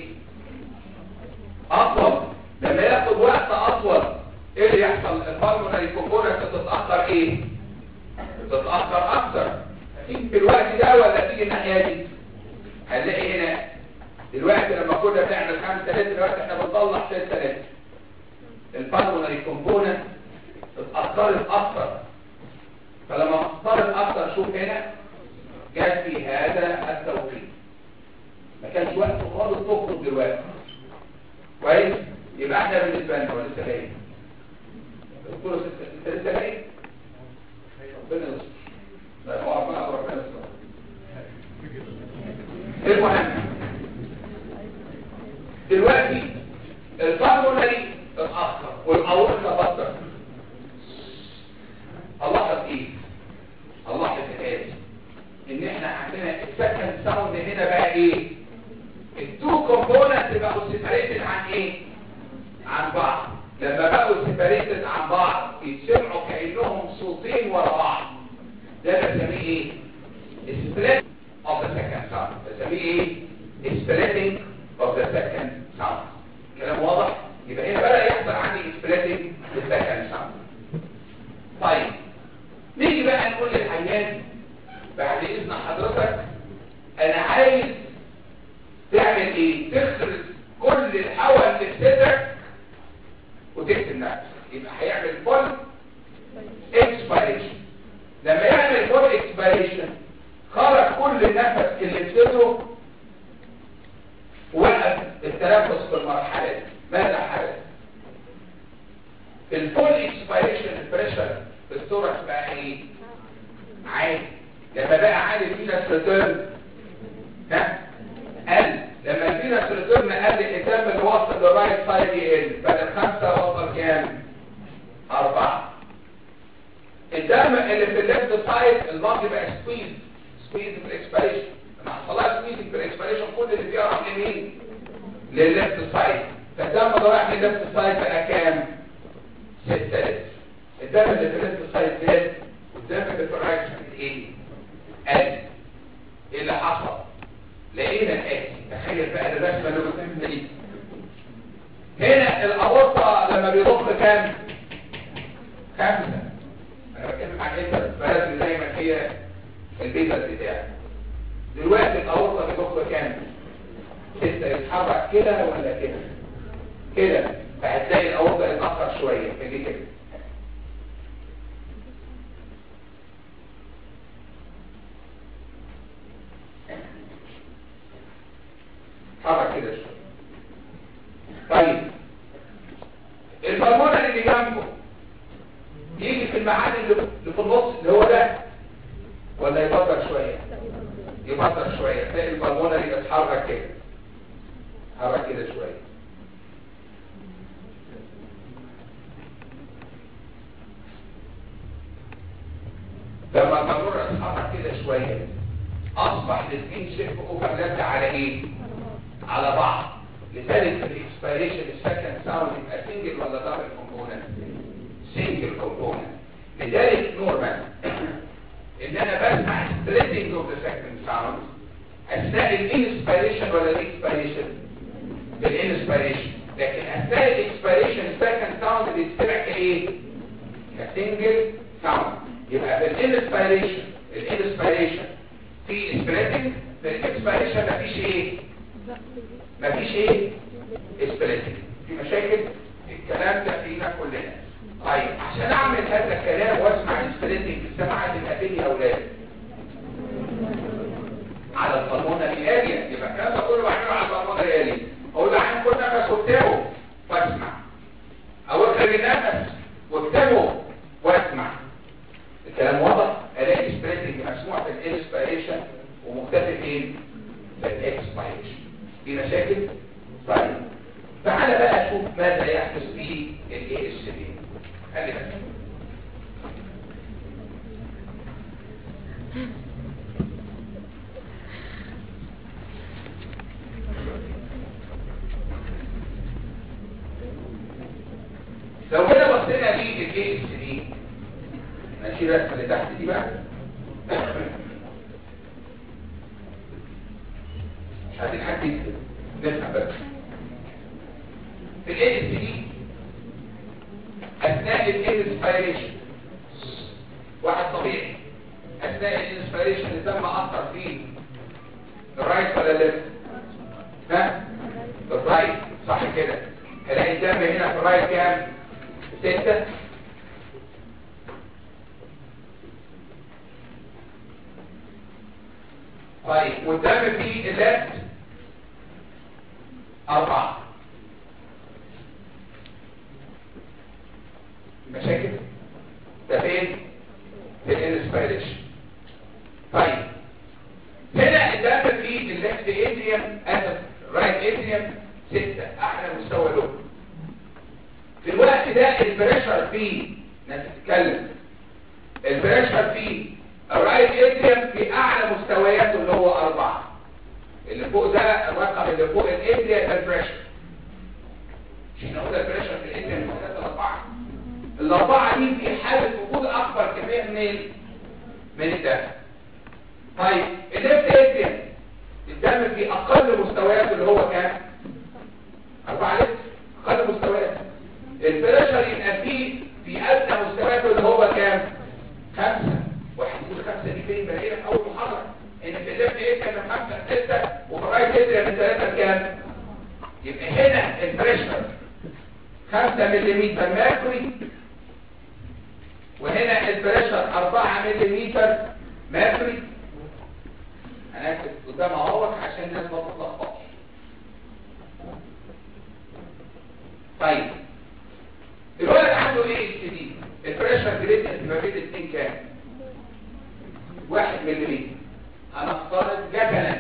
اطول. لما ياخد وقت اطول ايه اللي يحصل؟ البلمونري كومبوننت تتاخر ايه؟ تتاخر اكتر. هتيجي في الوقت ده ولا تيجي الناحيه دي؟ هنلاقي هنا دلوقتي لما كنا بنعمل خمسة لتر دلوقتي احنا بنطلع ستة لتر. البلمونري كومبوننت اتاخرت اكتر، فلما اتاخرت اكتر شوف هنا جت في هذا التوقيت، ما كانش وقت خالص تخرج دلوقتي. كويس؟ يبقى احنا بالنسبه لنا ولا لسه جاي؟ الدكتور انت لسه جاي؟ ربنا يستر. لا هو ربنا ربنا يستر. المهم دلوقتي البلمونري اتاخر والاورطه بطل. بقى ايه؟ التو كومبوننت بقوا سيبريتد عن ايه؟ عن بعض. لما بقوا سيبريتد عن بعض يتسمعوا كأنهم صوتين ورا بعض. ده بسميه ايه؟ split of the second sound. بسميه ايه؟ splitting of the second sound. كلام واضح؟ يبقى هنا بدأ يحصل عندي splitting the second sound. طيب نيجي بقى نقول للعيان بعد اذن حضرتك انا عايز تعمل ايه؟ تخرج كل الهواء اللي في صدرك وتكتم نفسك. يبقى هيعمل فول اكسبيريشن. لما يعمل فول اكسبيريشن خرج كل النفس اللي في صدره ووقف التنفس في المرحله دي. ماذا حدث؟ الفول اكسبيريشن البريشر في الثوركس بقى ايه؟ عالي. لما بقى عالي الفينس ريتيرن ها قل. لما الفينس ريتيرن قل الدم اللي وصل للرايت سايد يقل. بدل خمسه وصل كام؟ اربعه. الدم اللي في الليفت سايد الماضي بقى سكويز سكويز في الاكسبيريشن. لما حصلها سكويز في الاكسبيريشن كل اللي فيها راح لمين؟ للليفت سايد. فالدم اللي رايح للليفت سايد بقى كام؟ ستة لتر. الدم اللي في الليفت سايد زاد والدم اللي في الرايت سايد ايه؟ قل. ايه اللي حصل؟ لقينا الاتي. تخيل بقى الرسمه اللي قدامنا دي. هنا الاورطه لما بيضخ كام؟ خمسه. انا بتكلم عن انت فلازم زي ما هي البيزل بتاعك. دلوقتي الاورطه بيضخ كام؟ سته. يتحرك كده ولا كده؟ كده. فهتلاقي الاورطه يتاخر شويه كده كده. حرك كده شويه. طيب البلمونة اللي جنبه يجي في المعاد اللي في النص اللي هو ده ولا يبطل شويه؟ يبطل شويه. تلاقي البلمونة اللي بتتحرك كده. حرك كده شويه. لما البلمونة تتحرك كده شويه اصبح الاثنين شيب اوفرلاب على ايه؟ على بعض. لذلك في الاكسبيريشن السكند ساوند يبقى سنجل ولا دبل كومبوننت؟ سنجل كومبوننت. لذلك نورمال ان انا بسمع سبليتنج اوف ذا سكند ساوند اثناء الانسبيريشن ولا الاكسبيريشن؟ بالانسبيريشن. لكن اثناء الاكسبيريشن السكند ساوند بيتسمع كايه؟ كسنجل ساوند. يبقى بالانسبيريشن الانسبيريشن في سبليتنج. بالاكسبيريشن مفيش ايه؟ مفيش ايه؟ سبليتنج. في مشاكل؟ الكلام ده فينا كلنا. طيب عشان اعمل هذا الكلام واسمع السبليتنج السماعات الهاتفيه يا اولاد على البلمونة الآلية. يبقى الكلام ده كله بعمله على البلمونة الآلية. اقول له عين كل نفس واكتبه واسمع، او اخرج النفس واكتبه واسمع. الكلام واضح؟ الاقي سبليتنج مسموع في الانسبيريشن ومختفي فين؟ في الاكسبيريشن. في مشاكل؟ طيب تعالى بقى اشوف ماذا يحدث في الاي اس بي. خلي بالك. لو كده بصينا ليه الاي اس بي ماشي الرسمه اللي تحت دي بقى مش عايزين حد يكتب نفهم بس. في الاي اس بي اثناء الانسبيريشن واحد طبيعي اثناء الانسبيريشن الدم اثر فيه الرايت ولا الليفت؟ ها؟ الرايت صح كده. هلاقي الدم هنا في الرايت كام؟ ستة. طيب والدم في الليفت أربعة. مشاكل؟ ده فين؟ في الانسبيريشن. طيب هنا الدم في الليفت اتريوم اسف رايت اتريوم ستة اعلى مستوى له. في الوقت ده البريشر فيه ناس تتكلم البريشر فيه الرايت اتريوم في اعلى مستوياته اللي هو أربعة. اللي فوق ده الرقم اللي فوق الاتريا ده البريشر. مش احنا قلنا البريشر في الاتريا من ثلاثة لأربعة. الأربعة دي في حالة وجود أكبر كمية من من الدم. طيب الليفت اتريا الدم في أقل مستوياته اللي هو كام؟ أربعة لتر أقل مستويات. البريشر يبقى فيه في أدنى مستوياته اللي هو كام؟ خمسة. واحد يقول خمسة دي فين؟ بلاقيها في أول محاضرة إن في الليفت اتريا من خمسة لستة وفي الرايت اتريا من ثلاثة لكام؟ يبقى هنا البريشر خمسة مليمتر ميركوري، وهنا البريشر أربعة مليمتر ميركوري. انا هكتب قدام اهوت عشان الناس ما تتلخبطش. طيب الولد عنده ايه الجديد؟ البريشر جريدينت ما بين الاثنين كام؟ واحد مليمتر. هنفترض جدلا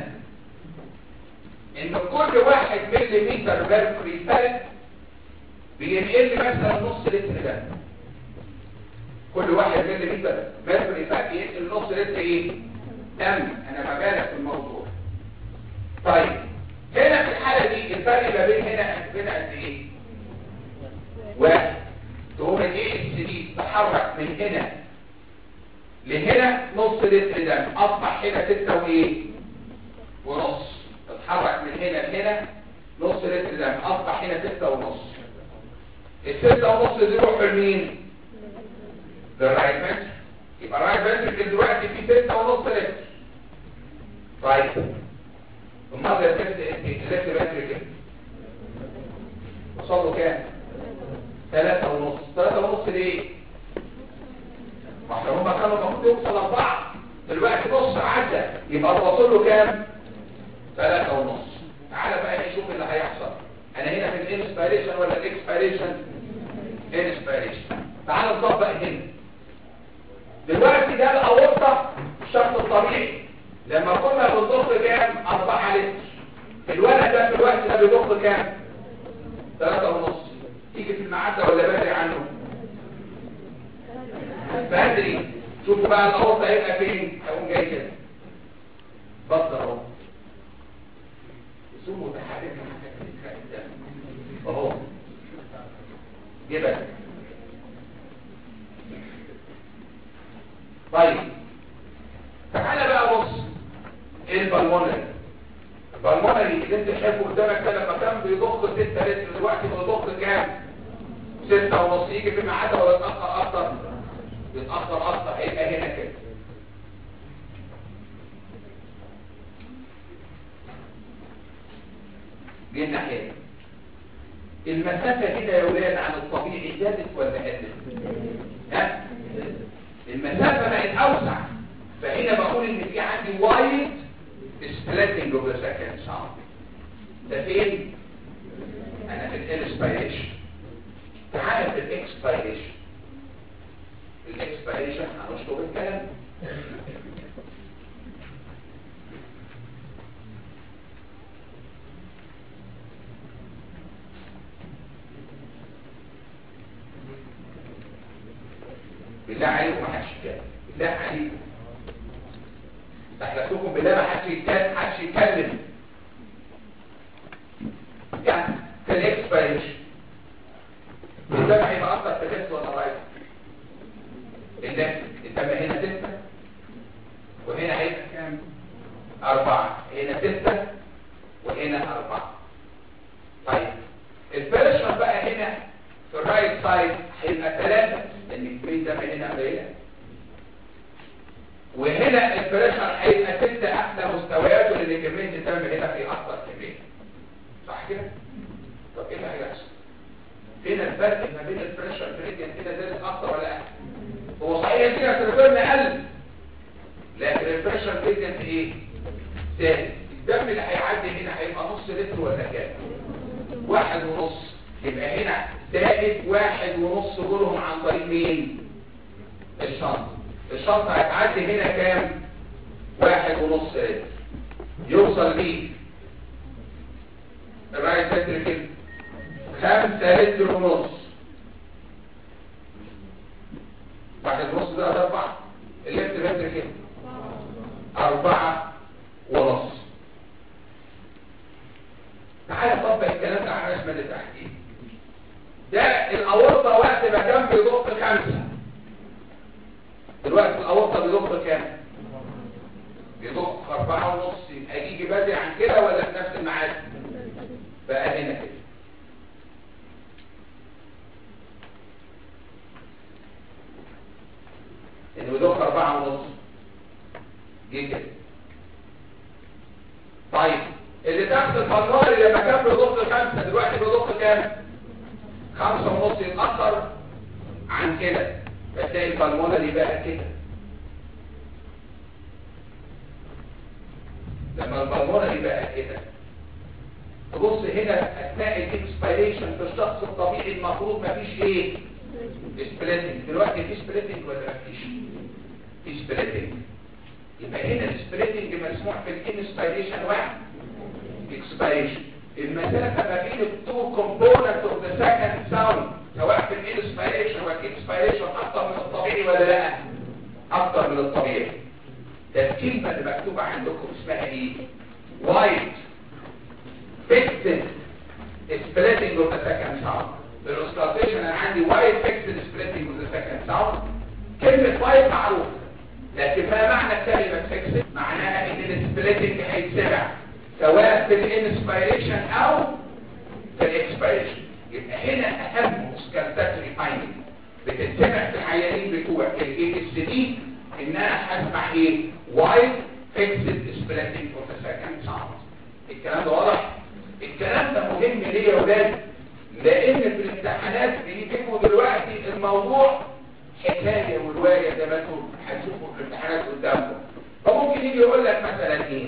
ان كل واحد مليمتر ميركوري فرق بينقل مثلا نص لتر دم. كل واحد مليمتر ميركوري فرق ينقل نص لتر ايه؟ دم. انا ببالغ في الموضوع. طيب هنا في الحاله دي الفرق ما بين هنا بين قد ايه؟ واحد. تقوم الايه اس دي تتحرك من هنا لهنا نص لتر دم، اصبح هنا ستة وايه؟ ونص. تتحرك من هنا لهنا نص لتر دم، اصبح هنا ستة ونص. الستة ونص دي يروحوا لمين؟ للرايت فنتريكل. يبقى الرايت فنتريكل دلوقتي فيه ستة ونص لتر. طيب المرة اللي فاتت الليفت فنتريكل وصل له كام؟ ثلاثة ونص. ثلاثة ونص ليه؟ ما احنا هما كانوا المفروض يوصل أربعة، دلوقتي نص عدى، يبقى وصل له كام؟ ثلاثة ونص. تعالى بقى نشوف اللي هيحصل. أنا هنا في الانسبيريشن ولا الاكسبيريشن؟ انسبيريشن. تعالى نطبق هنا. دلوقتي ده الأورطة الشكل الطبيعي لما كنا بنضخ كام؟ أربعة لتر. الولد ده في الوقت ده بيضخ كام؟ ثلاثة ونص. تيجي في المعدة ولا بدري عنه؟ بدري. شوفوا بقى الأورطة هيبقى فين؟ هقوم جاي كده بطل اهو. الزوم متحركة اهو. جبل. طيب تعالى بقى بص البلمونري. البلمونري اللي انت شايفه قدامك ده لما كان بيضخ ستة لتر دلوقتي بيضخ كام؟ ستة ونص. يجي في ميعادها ولا يتأخر أكتر؟ يتأخر أكتر. هيبقى هنا كده. دي الناحية. المسافة كده يا ولاد عن الطبيعي زادت ولا قلت؟ ها؟ المسافة بقت أوسع. فهنا بقول إن في عندي وايد splitting of the second sound. ده فين؟ أنا في الانسبيريشن. تعالى في الاكسبيريشن. الاكسبيريشن هنشطب الكلام. بالله عليكم ما حدش يتكلم. بالله عليكم تحلفكم بالله ما حدش يتكلم. حدش يتكلم يعني في الاكسبيريشن. الدم هيبقى اكتر في الليفت ولا رايت؟ الليفت. الدم هنا ستة وهنا هيبقى كام؟ أربعة. هنا ستة وهنا أربعة. طيب البريشر بقى هنا في الرايت سايد هيبقى ثلاثة لأن كمية الدم هنا قليلة، وهنا البريشر هيبقى ستة أحلى مستوياته لأن كمية الدم هنا في أكتر كمية. صح كده؟ طب إيه اللي هيحصل؟ فين الفرق ما بين البريشر جريدينت كده زادت أكتر ولا أقل؟ هو صحيح كده التليفون أقل، لكن البريشر جريدينت إيه؟ زاد. الدم اللي هيعدي هنا هيبقى نص لتر ولا كام؟ واحد ونص. يبقى هنا زائد واحد ونص جولهم عن طريق مين؟ الشنطة. الشنطة هتعدي هنا كام؟ واحد ونص لتر. يوصل بيه الرايت فنتريكل خمسة لتر ونص. واحد ونص ده أربعة. الليفت فنتريكل أربعة ونص. كام؟ بيدق أربعة ونص. يبقى يجي بدري عن كده ولا في نفس الميعاد؟ بقى هنا كده. إنه بيدق أربعة ونص جه كده. طيب اللي تحت الفنار لما كان بيدق خمسة دلوقتي بيدق كام؟ خمسة ونص. يتأخر عن كده فتلاقي البلمونري بقى كده. لما البلمونري بقى كده تبص هنا اثناء الاكسبيريشن في الشخص الطبيعي المفروض مفيش ايه؟ سبليتنج. دلوقتي في سبليتنج ولا مفيش؟ في سبليتنج. يبقى هنا السبليتنج مسموح في الانسبيريشن واحد اكسبيريشن. المسافه ما بين التو كومبوننت اوف ذا سكند ساوند سواء في الانسبيريشن والاكسبيريشن اكتر من الطبيعي ولا لا؟ اكتر من الطبيعي. ده الكلمه اللي مكتوبه عندكم اسمها ايه؟ وايت فيكسد سبليتنج اوف ذا سكند ساوند. بالاوسكالتيشن انا عندي وايت فيكسد سبليتنج اوف ذا سكند ساوند. كلمه وايت معروفه، لكن ما معنى كلمه فيكسد؟ معناها ان السبليتنج هيتسمع سواء في الانسبيريشن او في الاكسبيريشن. يبقى هنا اهم اوسكالتاتوري فايندنج بتتسمع في العيانين بتوع الاي اس دي انها هسمع ايه؟ وايت فيكسد سبليتنج اوف ذا سكند ساوند. الكلام ده واضح؟ الكلام ده مهم ليه يا ولاد؟ لان في الامتحانات بيجيبوا دلوقتي الموضوع حكايه وروايه زي ما انتم هتشوفوا في الامتحانات قدامكم. فممكن يجي يقول لك مثلا ايه؟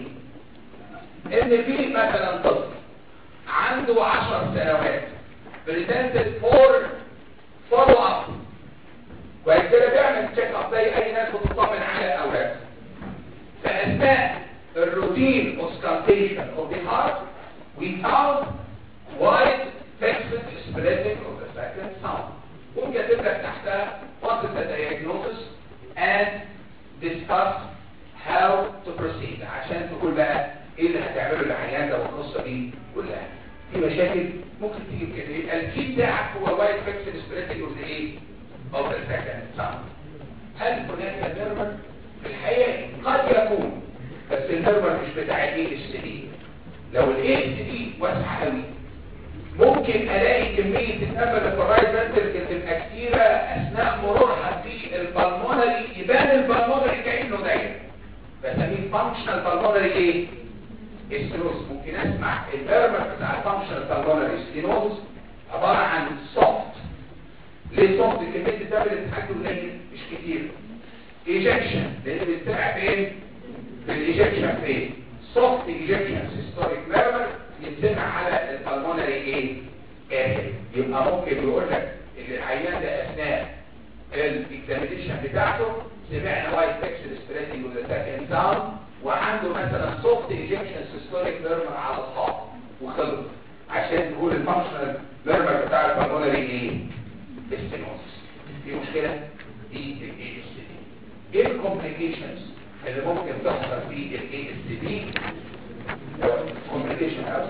ان في مثلا طفل عنده عشر سنوات presented for follow up وبعد كده بيعمل تشيك اب زي اي ناس بتطمن على الاولاد. فاثناء الروتين اوسكالتيشن اوف ذا هارت we found wide fixed splitting of the second sound. ممكن تبدا تحتها what is the diagnosis and discuss how to proceed عشان تقول بقى ايه اللي هتعمله العيان ده والقصه دي كلها. في مشاكل ممكن تيجي كده. يبقى الكي بتاعك هو وايت فيكسد سبليتنج اوف ذا ايه؟ اوف ذا سكند ساوند. هل هناك نيرفر؟ في الحقيقه قد يكون، بس النيرفر مش بتاع الاي اس دي. لو الاي اس دي واسعه قوي ممكن الاقي كميه النفس في الرايت فنتركل تبقى كتيره اثناء مرورها في البلمونري، يبان البلمونري كانه دايره. بسميه فانكشنال بالمونري ايه؟ ستينوز. ممكن اسمع البرمر بتاع الفانكشنال بالمونري ستينوز عباره عن سوفت. ليه سوفت؟ كميه الدم اللي بتتحكم قليل مش كتير. ايجكشن لان بتتبع فين؟ في الايجكشن فين؟ سوفت ايجكشن سيستوليك ميرمر يتسمع على البالمونري ايه؟ اريا. يبقى ممكن يقول لك ان العيان ده اثناء الاكزامينيشن بتاعته سمعنا وايت فيكسد سبليتنج وذا سكند ساوند وعنده مثلا سوفت ايجكشن سيستوليك ميرمر على الخط وخلص عشان تقول الفانكشنال ميرمر بتاع البالمونري ايه؟ ستينوزس. دي مشكله دي الاي اس دي. ايه الكومبليكيشنز اللي ممكن تحصل في الاي اس دي؟ كومبليكيشن اوت.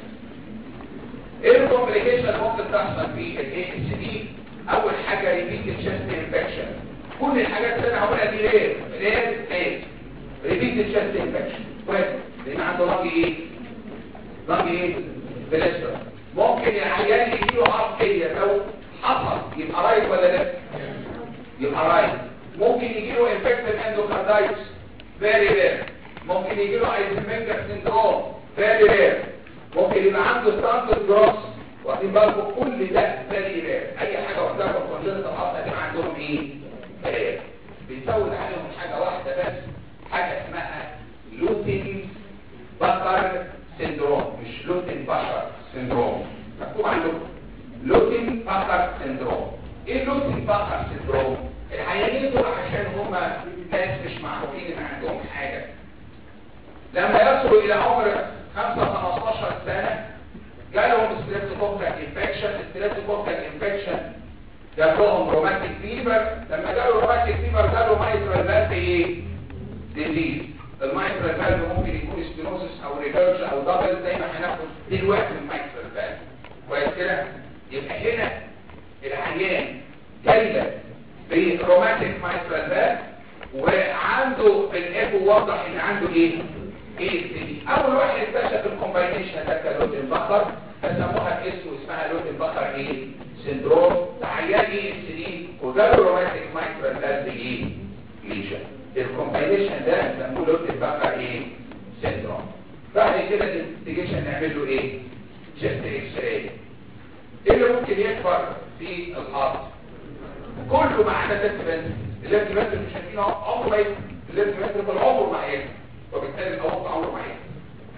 ايه الكومبليكيشن اللي ممكن تحصل في الاي اس دي؟ اول حاجه ريبيت تشست انفكشن. كل الحاجات اللي انا هقولها دي ليه؟ ليه؟ ليه؟ ريبيت تشست انفكشن. كويس؟ لان عنده لانج ايه؟ لانج ايه؟ بلاستر. ممكن العيان يجيله عرضيه لو حصل يبقى رايت ولا لا؟ يبقى رايت. ممكن يجيله انفكتد اندوكاردايتس فيري رير. ممكن يجيله ايزنمنجر سيندروم فيري رير. ممكن يبقى عنده ستاندرد جروس. واخدين بالكم كل ده فيري رير. اي حاجه واخدها في كونجنتال هارت هتبقى عندهم ايه؟ رير. بنزود عليهم حاجه واحده بس، حاجه اسمها لوتين بكر سيندروم. مش لوتين بشر سيندروم، مكتوب عندكم لوتين بكر سيندروم. ايه لوتين بكر سيندروم؟ العيانين دول عشان هم ناس مش معروفين ان عندهم حاجه، لما يصلوا الى عمر خمسة خمستاشر سنه جالهم ستريبتوكوكال انفكشن. الستريبتوكوكال انفكشن جاب لهم روماتيك فيبر. لما جاله روماتيك فيبر جاله مايترال فالف ايه؟ ديزيز. المايترال فالف ممكن يكون ستينوسس او ريفيرج او دبل زي ما هناخد دلوقتي المايترال فالف. كويس كده؟ يبقى هنا العيان جاي لك بروماتيك مايترال فالف وعنده الايكو واضح ان عنده ايه؟ ايه سي. اول واحد اكتشف الكومباينيشن ده كان لوتنباخر، فسموها اسمه اسمها لوتنباخر ايه؟ سندروم. عيان ايه اس دي وجاله روماتيك مايكرال فالف ايه؟ ليجن. الكومباينيشن ده بنسموه لوتنباخر ايه؟ سندروم. بعد كده الانفستيجيشن نعمل له ايه؟ شيست اكس راي. ايه اللي ممكن يكبر في الارض؟ كله ما عدا الليفت الليفت متر مش شايفين عمره ما يكبر، الليفت متر في العمر ما يكبر، وبالتالي الأوضة عمره ما يكبر.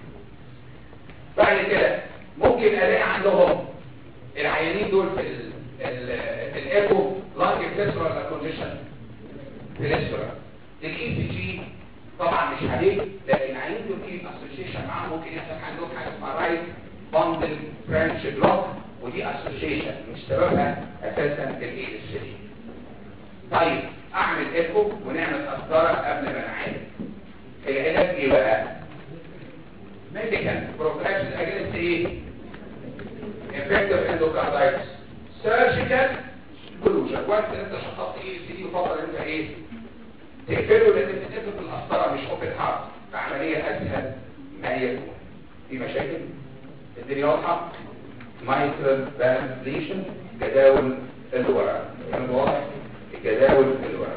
بعد كده ممكن الاقي عندهم العيانين دول في ال ال الايكو لانج فيسرال كونديشن فيسرال. الاي سي جي طبعا مش عليه، لكن العيانين دول في اسوشيشن معاهم ممكن يحصل عندهم حاجه اسمها رايت باندل برانش بلوك، ودي اسوشيشن مش سببها اساسا الاي اس جي. طيب اعمل ايكو ونعمل قسطره قبل ما نعالج. العلاج ايه بقى؟ ميديكال بروفلاكسيس اجينست ايه؟ انفكتيف اندوكاردايتس. سيرجيكال كلوجن. وانت انت شخصت ايه سي دي وفضل انت ايه؟ تقفله، لان بتتقفل في القسطره مش اوبن هارت، فعمليه اسهل ما يكون. في مشاكل؟ الدنيا واضحه؟ مايترال فالفليشن. جداول الورق كان واضح؟ الجداول الورق.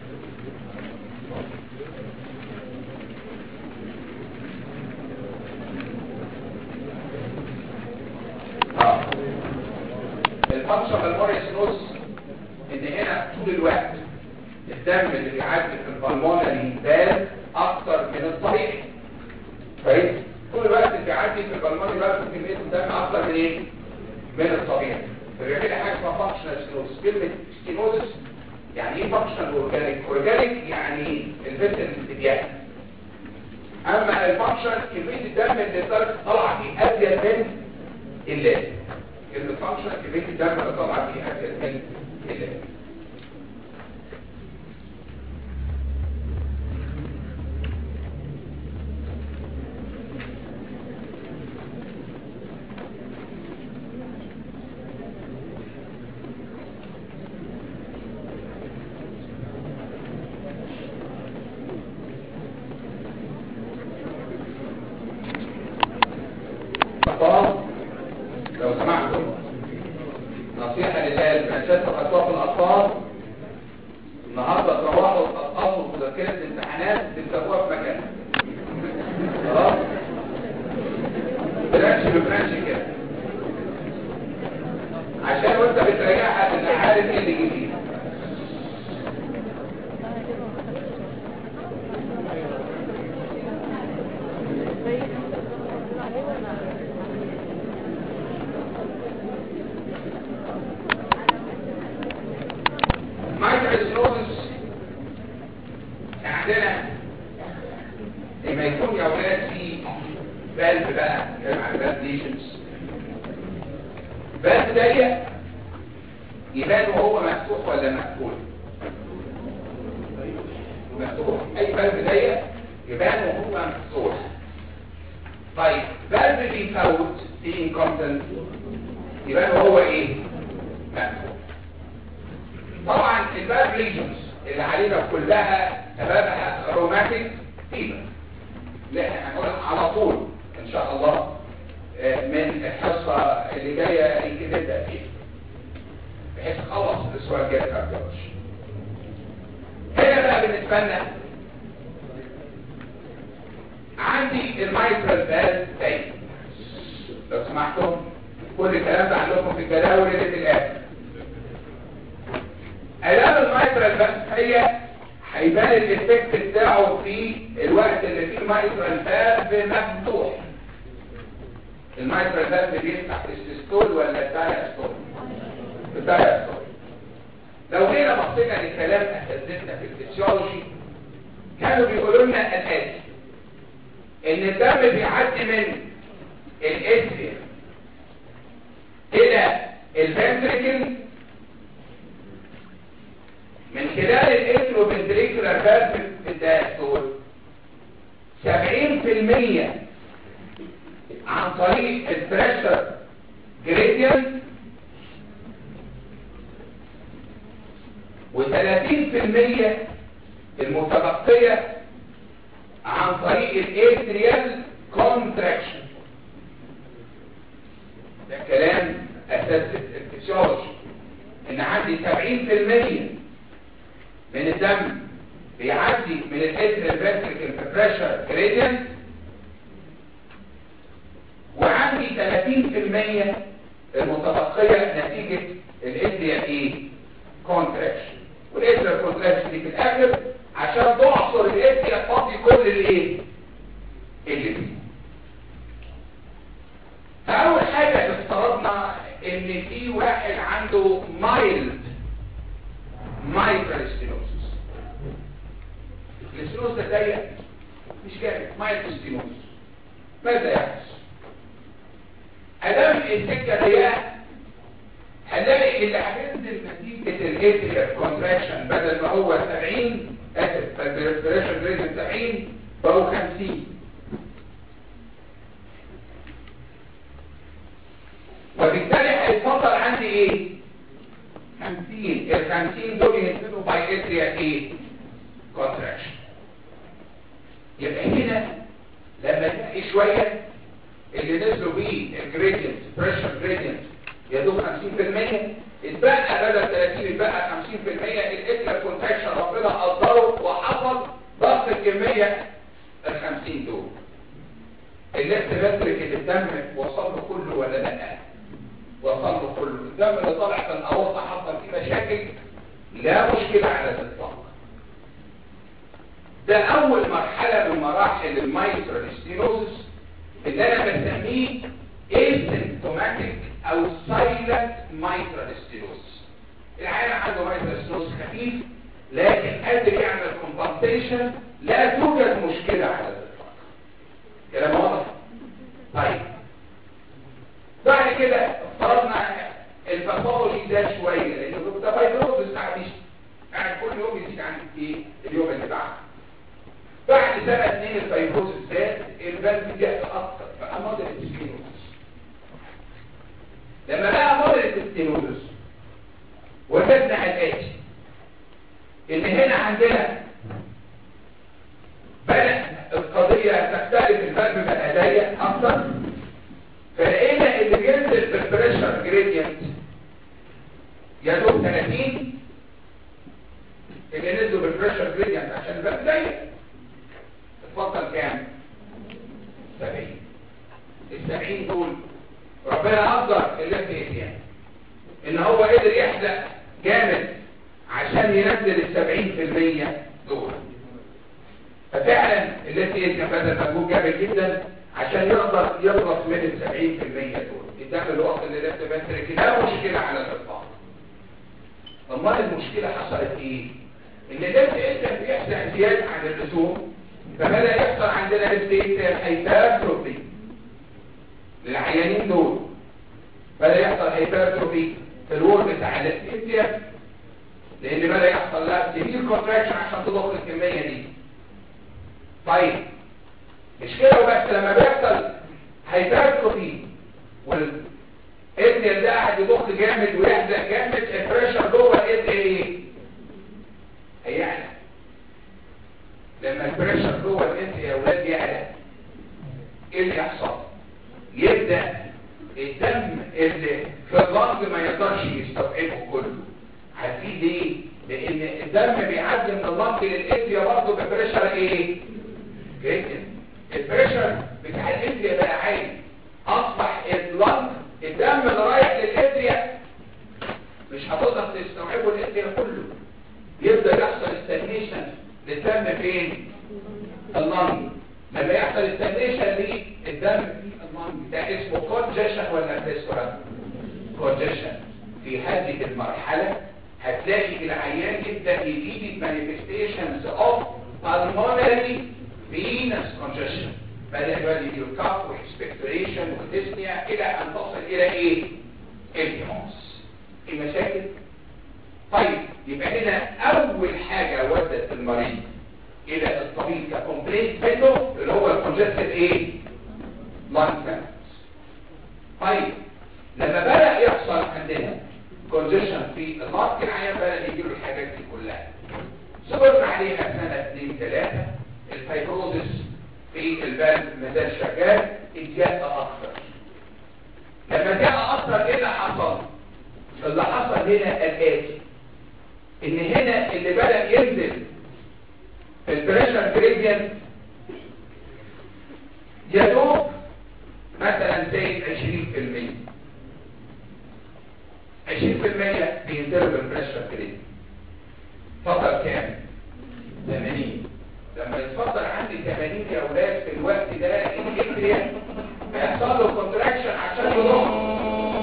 اه الفانكشن بالموريسنوس ان هنا طول الوقت الدم اللي بيعدي في البلمونري فالف اكتر من الطبيعي. كويس؟ طول الوقت اللي بيعدي في البلمونري فالف كميه الدم اكتر من ايه؟ من الطبيعي. فبيعمل حاجه اسمها فانكشنال ستينوز. كلمه ستينوزس يعني ايه؟ فانكشنال اورجانيك. اورجانيك يعني الفيتل بتاعي. اما الفانكشن كميه الدم اللي طالعه فيه ازيد من اللازم. الفانكشن كميه الدم اللي طالعه فيه ازيد من اللازم. لو سمحتم نصيحة للمنشات تخطوها في الأطفال، النهاردة تروحوا وتقطعوا مذكرة الامتحانات تكتبوها في مكانها. خلاص؟ برانش ببرانش كده، عشان وانت بتراجعها تبقى عارف ايه اللي جديد. عندنا لما يكون يا اولاد في فالف بقى كلام عن فالفيشنز، فالف ضيق يبان وهو مفتوح ولا مقفول؟ مفتوح. اي فالف ضيق يبان وهو مفتوح. طيب فالف بيفوت في انكمبتنت يبان وهو ايه؟ مفتوح. طبعا الفالف ليجنز اللي علينا كلها سببها روماتيك فيبر، اللي احنا هنقول على طول ان شاء الله من الحصه اللي جايه يمكن نبدا فيها بحيث نخلص الاسبوع الجاي كارديولوجي. هنا بقى بالنسبه لنا عندي المايترال فالف تاني. لو سمحتم كل الكلام ده عندكم في الجداول اللي في الاخر. الام المايترال فالف هي هيبان الافكت بتاعه في الوقت اللي فيه المايترال فالف مفتوح. المايترال فالف بيفتح السيستول ولا الدايستول؟ الدايستول. لو جينا بصينا لكلام اساتذتنا في الفسيولوجي كانوا بيقولوا لنا الاتي، ان الدم بيعدي من الاتريا الى الفنتريكل من خلال الانتروفنتريكولار فالف في الدايستول سبعين في المية عن طريق البريشر جريدينت وثلاثين في المية المتبقية عن طريق الاتريال كونتراكشن. ده كلام اساس الفسيولوجي، ان عندي سبعين في المية من الدم بيعدي من الاتريال فنتريكل بريشر جريدينت، وعندي ثلاثين في المية المتبقية نتيجة الاتريال ايه كونتراكشن. والاتريال كونتراكشن دي في الاخر عشان تعصر الاتريال تفضي كل الايه اللي فيه. فاول حاجة افترضنا ان في واحد عنده مايلد مايترال ستينوزس. الستينوز ده ضيق مش جامد، مايلد ستينوز. ماذا يحدث؟ ادام السكه ضيقه هنلاقي اللي هتنزل نتيجه الاتريال كونتراكشن بدل ما هو سبعين اسف الريسبيريشن ريت سبعين بقوا خمسين، وبالتالي هيتفضل عندي ايه؟ خمسين. ال خمسين دول ينزلوا باي اتريال ايه؟ كونتراكشن. يبقى هنا لما تلاقي شويه اللي نزلوا بيه الجريدينت بريشر جريدينت يدوب خمسين في المية، اتبقى بدل ثلاثين اتبقى خمسين في المية. الاتريال كونتراكشن ربنا قدره وحصل ضغط الكميه ال خمسين دول. الليفت فنتريكل اللي الدم وصل له كله ولا لا؟ وصل له كله. الدم اللي طالع في الاورطه حصل فيه مشاكل؟ لا مشكله على الاطلاق. ده اول مرحله من مراحل المايترال ستينوزس اللي انا بسميه asymptomatic او silent mitral stenosis. العيان عنده mitral stenosis خفيف لكن قادر يعمل compensation، لا توجد مشكله على الاطلاق. كلام واضح؟ طيب بعد كده افترضنا الباثولوجي ده شويه لانه ده فايبروزس عادي يعني كل يوم يزيد عن ايه اليوم اللي بعده. بعد سنه اثنين الفايبروزس زاد، البلد جاء اكتر بقى موديل ستينوزس. لما بقى موديل ستينوزس وجدنا الاتي ان هنا عندنا بدأ القضيه تختلف، البلد بقى ضيق اكتر، فلقينا اللي بينزل بالبريشر جريدينت يدوب ثلاثين، اللي نزلوا بالبريشر جريدينت عشان البلد ضيق اتفضل كام؟ سبعين. السبعين دول ربنا قدر الليفت ان هو قدر يحلق جامد عشان ينزل السبعين في المية دول. ففعلا الليفت بدل مجهود جامد جدا عشان يقدر يخلص من السبعين في المية دول. الدم الوقت اللي لفت فنتريكل لا مشكلة على الاطلاق. امال المشكلة حصلت ايه؟ ان الليفت بيحزق زيادة عن اللزوم، فبدأ يحصل عندنا ليفت هايبرتروفي للعيانين دول. بدأ يحصل هايبرتروفي في الوول بتاع الليفت لان بدأ يحصل لها سيفير كونتراكشن عشان تضخ الكمية دي. طيب مش كده وبس، لما بيحصل هايبرتروفي والاتريال ده قاعد يضخ جامد ويحزق جامد، البريشر جوه الاتريال ايه؟ هيعلى. لما البريشر جوه الاتريال يا اولاد يعلى ايه اللي يحصل؟ يبدا الدم اللي في اللنج ما يقدرش يستوعبه كله. عارفين ليه؟ لان الدم بيعدي من اللنج للاتريال برضه ببريشر ايه؟ جدا. البريشر بتاع الاتريال بقى عالي، اصبح اللنج الدم اللي رايح للاتريال مش هتقدر تستوعبه الاتريال كله. يبدا يحصل استجنيشن للدم فين؟ اللنج. لما يحصل استجنيشن للدم في اللنج ده اسمه كونجيشن ولا فيستولا؟ كونجيشن. في هذه المرحله هتلاقي العيان يبدا يجيب مانيفستيشنز اوف pulmonary venous congestion. بدأ يبقى يجيله كاف واكسبكتوريشن وديسنيا الى ان تصل الى ايه؟ الهيموس. المشاكل. طيب يبقى هنا اول حاجه ودت المريض الى الطبيب ككومبليت منه اللي هو الكونجستيف ايه؟ لانج. طيب لما بدأ يحصل عندنا كونجيشن في اللنج العيان بدأ يجيله الحاجات دي كلها. صبرنا عليها سنه اتنين تلاته، الفايبروزس في البلد مازال شغال، اتجاه اكتر. لما جاء اكتر ايه اللي حصل؟ اللي حصل هنا الاتي، ان هنا اللي بدأ ينزل في البريشر جريدينت يدوب مثلا زي عشرين في المية عشرين في المية بينزلوا بالبريشر جريدينت. فضل كام؟ ثمانين. لما يتفضل عندي ثمانين يا اولاد في الوقت ده الاتريا هيحصل له كونتراكشن عشان يضم،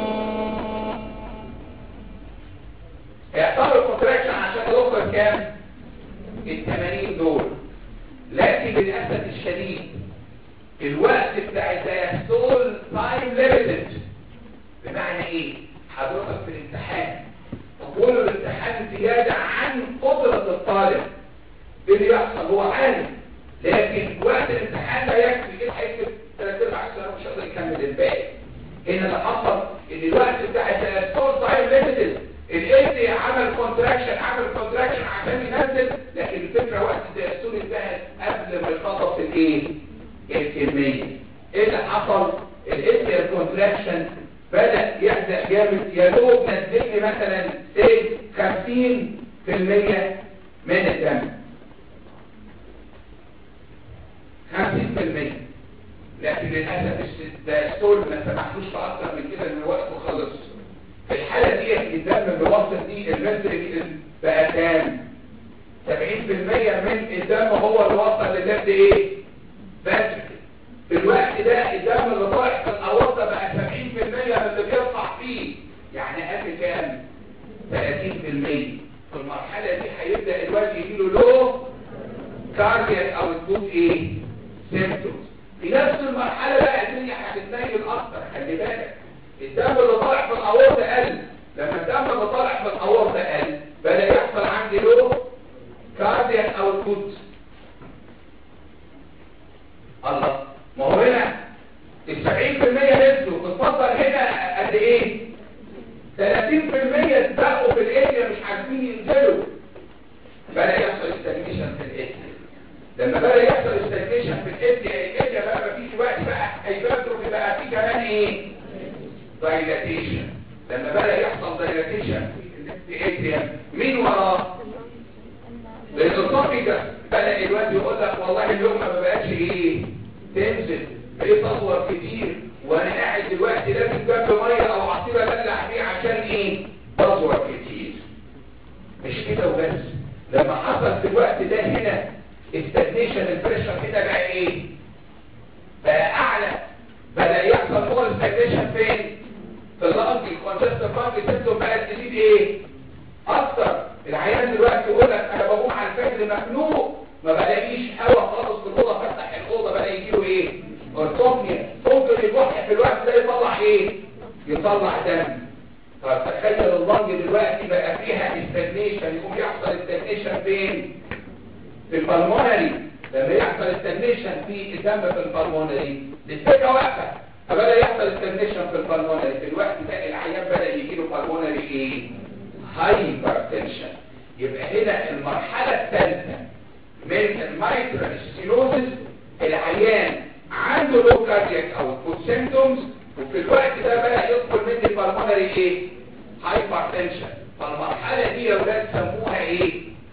هيحصل له كونتراكشن عشان يضم كام؟ ال ثمانين دول. لكن للاسف الشديد الوقت بتاع الدايستول تايم ليميتد. بمعنى ايه؟ حضرتك في الامتحان طول الامتحان زياده عن قدره الطالب، ايه اللي يحصل؟ هو عالم، لكن وقت الامتحان لا يكفي، ايه هيكتب ثلاث ارباع سنه مش هيقدر يكمل الباقي. هنا اللي حصل ان الوقت بتاع الدايستول تايم ليميتد، الايدي عمل كونتراكشن عمل كونتراكشن عشان ينزل، لكن الفكره وقت الدايستول انتهت قبل ما يخلص الايه؟ الكميه. ايه اللي حصل؟ الايدي كونتراكشن بدأ يحدق جامد، يا دوب نزل لي مثلا خمسين في المية من الدم، خمسين في المية. لكن للأسف الدايستول ما سمحلوش أكتر من كده، إن وقته خلص. في الحالة دي الدم اللي وصل دي المترك بقى كام؟ سبعين في المية من الدم هو اللي وصل للدم ايه؟ باتريك. في الوقت ده الدم اللي طالع في الأورطة بقى سبعين في المية من اللي بيرفع فيه، يعني قبل كام؟ ثلاثين في المية. في المرحلة دي هيبدأ الواد يجيله لو كاردياك أو الدوت ايه؟ سيمتومز. في نفس المرحلة بقى الدنيا هتتنيل أكتر، خلي بالك. الدم اللي طالع في الأورطة قل، لما الدم اللي طالع في الأورطة قل بدأ يحصل عندي لو كاردياك أو الدوت. الله، ما هو هنا ال سبعين في المية نزلوا، اتفضل هنا قد ايه؟ ثلاثين في المية اتبقوا في الاريا مش عارفين ينزلوا. بدأ يحصل استجنيشن في الاريا. لما بدأ يحصل استجنيشن في الاريا، الاريا بقى مفيش وقت بقى هيبقى بقى في كمان ايه؟ دايلاتيشن. لما بدأ يحصل دايلاتيشن في الاريا مين وراه؟ للطبي ده بدأ الواد يقول لك والله اليوم ما بقاش ايه؟ تنزل ايه تصور كتير، وانا قاعد دلوقتي لازم جنب ميه او عصير ابلع فيه عشان ايه؟ تصور كتير. مش كده وبس، لما حصل في الوقت ده هنا استجنيشن البريشر هنا بقى ايه؟ بقى اعلى. بدأ يحصل هو الاستجنيشن فين؟ في اللنج، الكونجستيف لانج سيستم بقى تزيد ايه؟ اكتر. العيان دلوقتي يقول لك انا بقوم على الفجر مخنوق ما بلاقيش هواء خالص في الاوضه، فتح الاوضه بقى يجيله ايه؟ ارتوميا. ممكن يكح في الوقت ده يطلع ايه؟ يطلع دم. طب تخيل اللنج دلوقتي بقى فيها استجنيشن، يقوم يحصل استجنيشن فين؟ في البلمونري. لما يحصل استجنيشن في الدم في البلمونري السكه واقفه، فبدا يحصل استجنيشن في البلمونري. في الوقت ده العيان بدا يجيله بلمونري ايه؟ هايبرتنشن. يبقى هنا المرحله الثالثه من المايترال ستينوزس، العيان عنده لو كاردياك او فود سيمتومز، وفي الوقت ده بدا يدخل من البلمونري ايه؟ هايبرتنشن. فالمرحله دي يا ولاد سموها ايه؟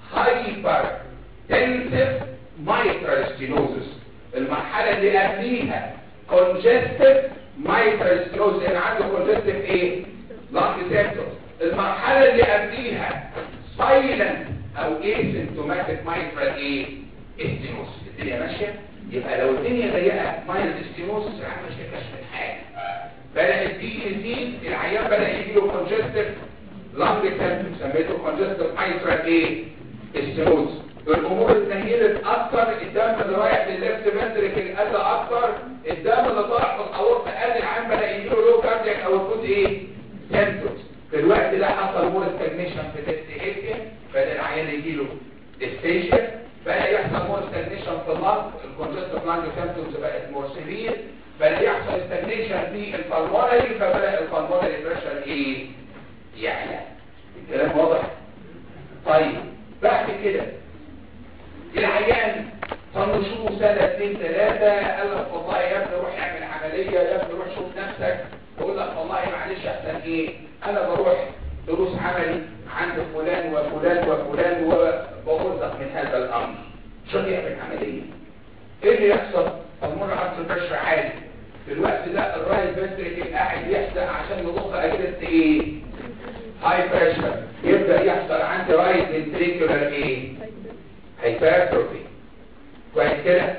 هايبرتنسيف مايترال ستينوزس. المرحله اللي قبليها كونجستيف مايترال ستينوزس، اللي عنده كونجستيف ايه؟ لانج سيمتومز. المرحله اللي قبليها سايلنت او اسيمتوماتيك مايترال ايه؟ ستينوزس. الدنيا ماشيه. يبقى لو الدنيا ضيقه مايترال ستينوزس العيان مش هيكتشف حاجه. بدأ الدي يزيد، العيان بدأ يجيله كونجستيف لانج سيمتومز، سميته كونجستيف مايترال ايه؟ ستينوزس. الامور اتنيلت اكتر، الدم اللي رايح للليفت فنتريكل قل اكتر، الدم اللي طالع في الاورطه قل، العيان بدأ يجيله لو كاردياك او الفود ايه؟ سيمتومز. في الوقت ده حصل مور ستاجنيشن في التهيئه، بدأ العيان يجيله ديستيشن، بدأ يحصل مور ستاجنيشن في اللنج، الكونجستيف لانج سيمتومز بقت مور سيفير، بدأ يحصل ستاجنيشن في البلمونري، فبدأ البلمونري بريشر ايه؟ يعلى. الكلام واضح؟ طيب بعد كده وفلان وفلان وبرزق من هذا الامر. شو يعمل عمليه؟ ايه اللي يحصل؟ المرة عصر البشر عالي في الوقت ده الرايت فنتريكل قاعد يحزق عشان يضخ اجهزه ايه؟ هاي بريشر. يبدا يحصل عندي رايت فنتريكولار ايه؟ هايبرتروفي. كويس كده؟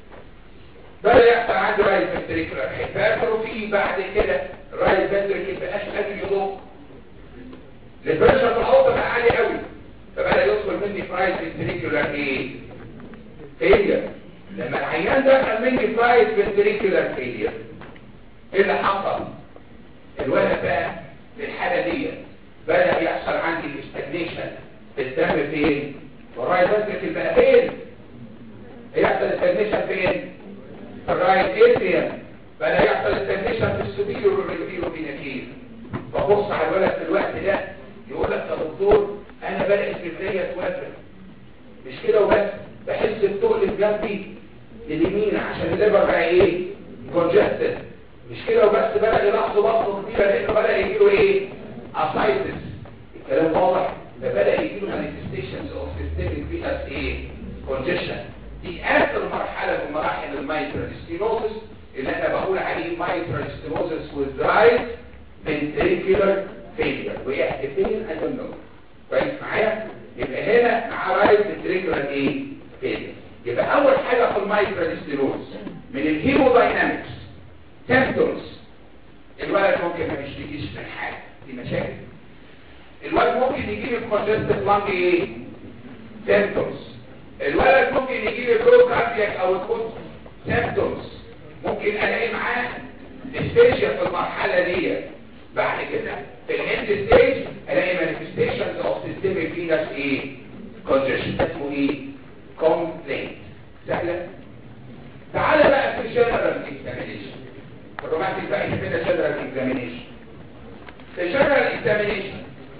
بدا يحصل عندي رايت فنتريكولار هايبرتروفي. بعد كده الرايت فنتريكل مبقاش قادر يضخ. البريشر في الحوض بقى عالي قوي، فبدا يدخل مني في رايت فنتريكولار ايه؟ فيلير. لما العيان دخل مني في رايت فنتريكولار فيلير، ايه اللي حصل؟ الولد بقى في الحاله دي بدا يحصل عندي الاستجنيشن في الدم. فين؟ والرايت فنتريكل بقى فين؟ يحصل استجنيشن فين؟ في الرايت اتريوم. بدا يحصل استجنيشن في السوبيريور والانفيريور فيناكيل. فبص على الولد في الوقت ده يقول لك يا دكتور انا بدات رجليا توافق، مش كده وبس، بحس بتقل في جنبي اليمين عشان الليفر بقى ايه؟ كونجستد. مش كده وبس، بدا يلاحظوا بطنه كبيره لانه بدا يجيله ايه؟ اسايتس. الكلام واضح؟ فبدا يجيله مانيفستيشنز اوف سيستميك فينس ايه؟ كونجيشن. دي اخر مرحله من مراحل المايترال ستينوزس اللي انا بقول عليه مايترال ستينوزس وذ رايت فنتريكولار فيلير. وقعت فين؟ اي دونت نو. كويس معايا؟ يبقى هنا مع رايت فنتريكولار ايه؟ فيلير. يبقى اول حاجه في المايترال ستينوز من الهيموداينامكس سيمبتومز. الولد ممكن ما يشتكيش من حاجه، دي مشاكل. الولد ممكن يجي له كونجستيف لانج ايه؟ سيمبتومز. الولد ممكن يجي له برو كاردياك او الكوت سيمبتومز. ممكن الاقي معاه ديسبيشيا في المرحله دي. بعد كده في الاند ستيج الاقي مانيفستيشنز اوف سيستميك فينس ايه؟ كونجيشن. اسمه ايه؟ كومبلينت. سهله. تعالى بقى في الجنرال اكزامينيشن. الروماتيك بقى يهمنا جنرال اكزامينيشن. في الجنرال اكزامينيشن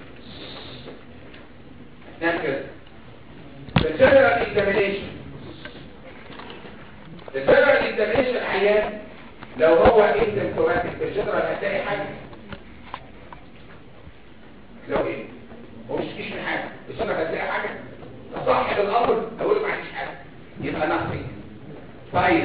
نعم كده. في الجنرال اكزامينيشن في الجنرال اكزامينيشن العيان لو هو اسيمبتوماتيك في الجنرال هتلاقي حاجه. لو ايه؟ هو مش فيش من حاجه، في الجنرال هتلاقي حاجه. صاحب الامر اقول له ما عنديش حاجه، يبقى نقصي. طيب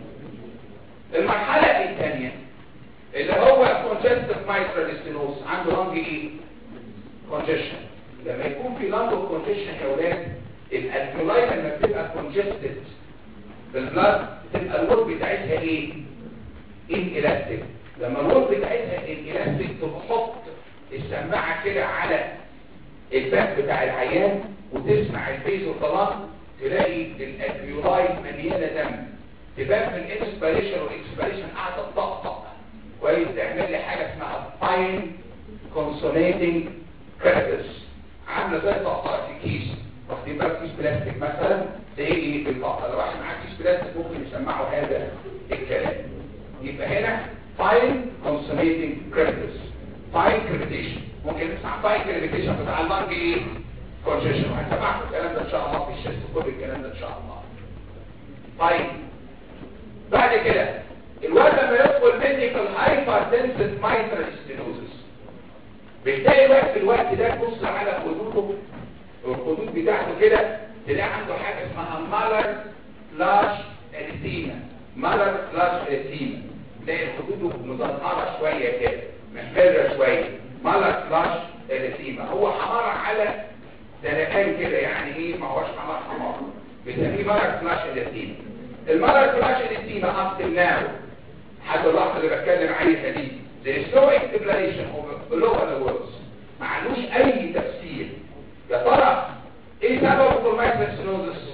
المرحله الثانيه اللي هو كونجستيف مايترال ستينوز عنده لانج ايه؟ كونجيشن. لما يكون في لانج كونجيشن يا اولاد الالفيولاي لما بتبقى كونجستد بالبلاد تبقى الورب بتاعتها ايه؟ انلاستيك. لما الورب بتاعتها انلاستيك تحط السماعه كده على الباب بتاع العيان وتسمع الفيز والطلاق تلاقي الالفيولاي مليانه دم. تبان في الانسبيريشن والاكسبيريشن قاعده تطقطق. كويس؟ تعمل لي حاجه اسمها فاين كونسونيتنج كريتس، عامله زي طقطقه في كيس. واخدين بالك كيس بلاستيك مثلا تلاقي في الطاقه لو واحد معاه كيس بلاستيك ممكن يسمعوا هذا الكلام. يبقى هنا فاين كونسونيتنج كريتس، فاين كريتيشن. ممكن نسمع فاين كريتيشن بتاع اللانج ايه؟ كونجيشن. وهنسمعكم الكلام ده ان شاء الله في الشيست، كل الكلام ده ان شاء الله. طيب بعد كده الولد لما يدخل مني في الهايبرتنسيف مايترال ستينوزس بتلاقي بقى في الوقت ده تبص على خدوده والخدود بتاعته كده تلاقي عنده حاجه اسمها مالر فلاش اريثيما. مالر فلاش اريثيما تلاقي خدوده مزنقره شويه كده محمره شويه. مالر فلاش اريثيما هو حمار على دلقان كده، يعني ايه؟ ما هوش حمار حمار، بنسميه مالر فلاش اريثيما. المالر فلاش اريثيما اب ناو حتى اللحظه اللي بتكلم عليها دي زي سلو اكسبلانيشن اوف لوكال ووردز ما عندوش اي تفسير. يا ترى ايه سبب الكولمايترال ستينوزس؟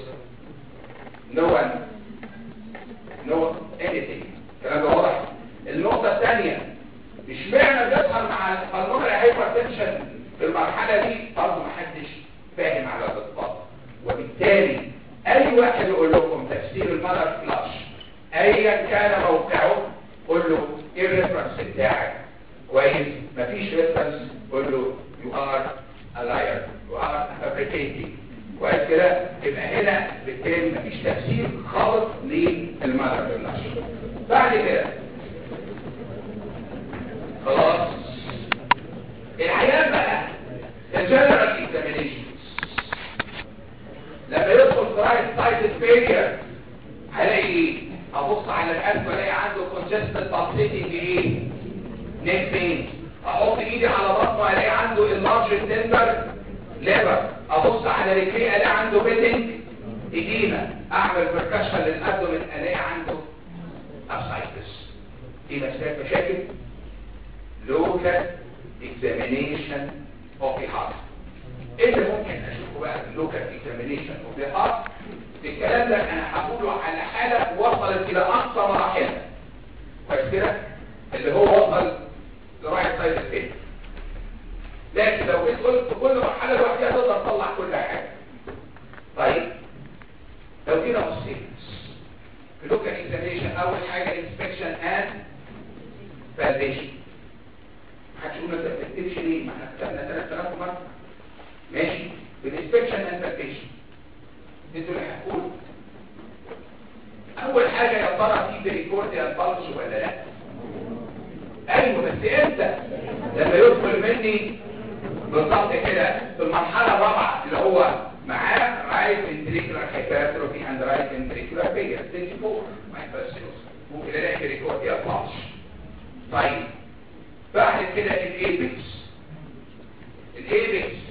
نو one نو anything. الكلام ده واضح. النقطه الثانيه اشمعنى بيظهر مع الهرمونال هايبرتنشن في المرحله دي؟ برضه ما حدش فاهم على الاطلاق. وبالتالي اي واحد يقول لكم تفسير المالر فلاش ايا كان موقعه قول له ايه الريفرنس بتاعك؟ كويس؟ مفيش ريفرنس قول له you are a liar you are fabricating. كويس كده؟ يبقى هنا بالتالي مفيش تفسير خالص للمالر فلاش. بعد كده خلاص العيان بقى الجنرال اكزامينيشنز رايت سايد فيلير هلاقي ايه؟ ابص على القلب الاقي عنده كونجستد بالسيتنج ايه؟ نيك بين. احط ايدي على بطنه الاقي عنده اللارج تندر ليفر. ابص على رجليه الاقي عنده بيتنج ايدينا. اعمل بركشن للابدومين الاقي عنده ابسايتس. دي مسألة مشاكل لوكال اكزامينيشن اوف ذا هارت. ايه اللي ممكن اشوفه بقى في اللوكال اكزامينيشن اوف ذا هارت؟ الكلام ده انا هقوله على حاله وصلت الى اقصى مراحلها كويس كده، اللي هو وصل لرايت سايد افكت. لكن لو جيت قلت في كل مرحله لوحدها تقدر تطلع كل حاجه. طيب لو جينا بصينا في اللوكال اكزامينيشن، اول حاجه انسبكشن اند فاليديشن. هتقول ما تكتبش ليه؟ ما احنا كتبنا ثلاث آلاف مره. ماشي، بالانسبكشن اند فاليديشن انتوا اللي هتقولوا. اول حاجه يا ترى في بريكورديال بالز ولا لا؟ ايوه، بس امتى؟ لما يدخل مني بالظبط كده في المرحله الرابعه اللي هو معاه رايت فنتريكولار هايبرتروفي اند رايت فنتريكولار فيلير ستيج أربعة مايكروسيوس، ممكن الاقي بريكورديال بالز. طيب بعد كده الايبكس. الايبكس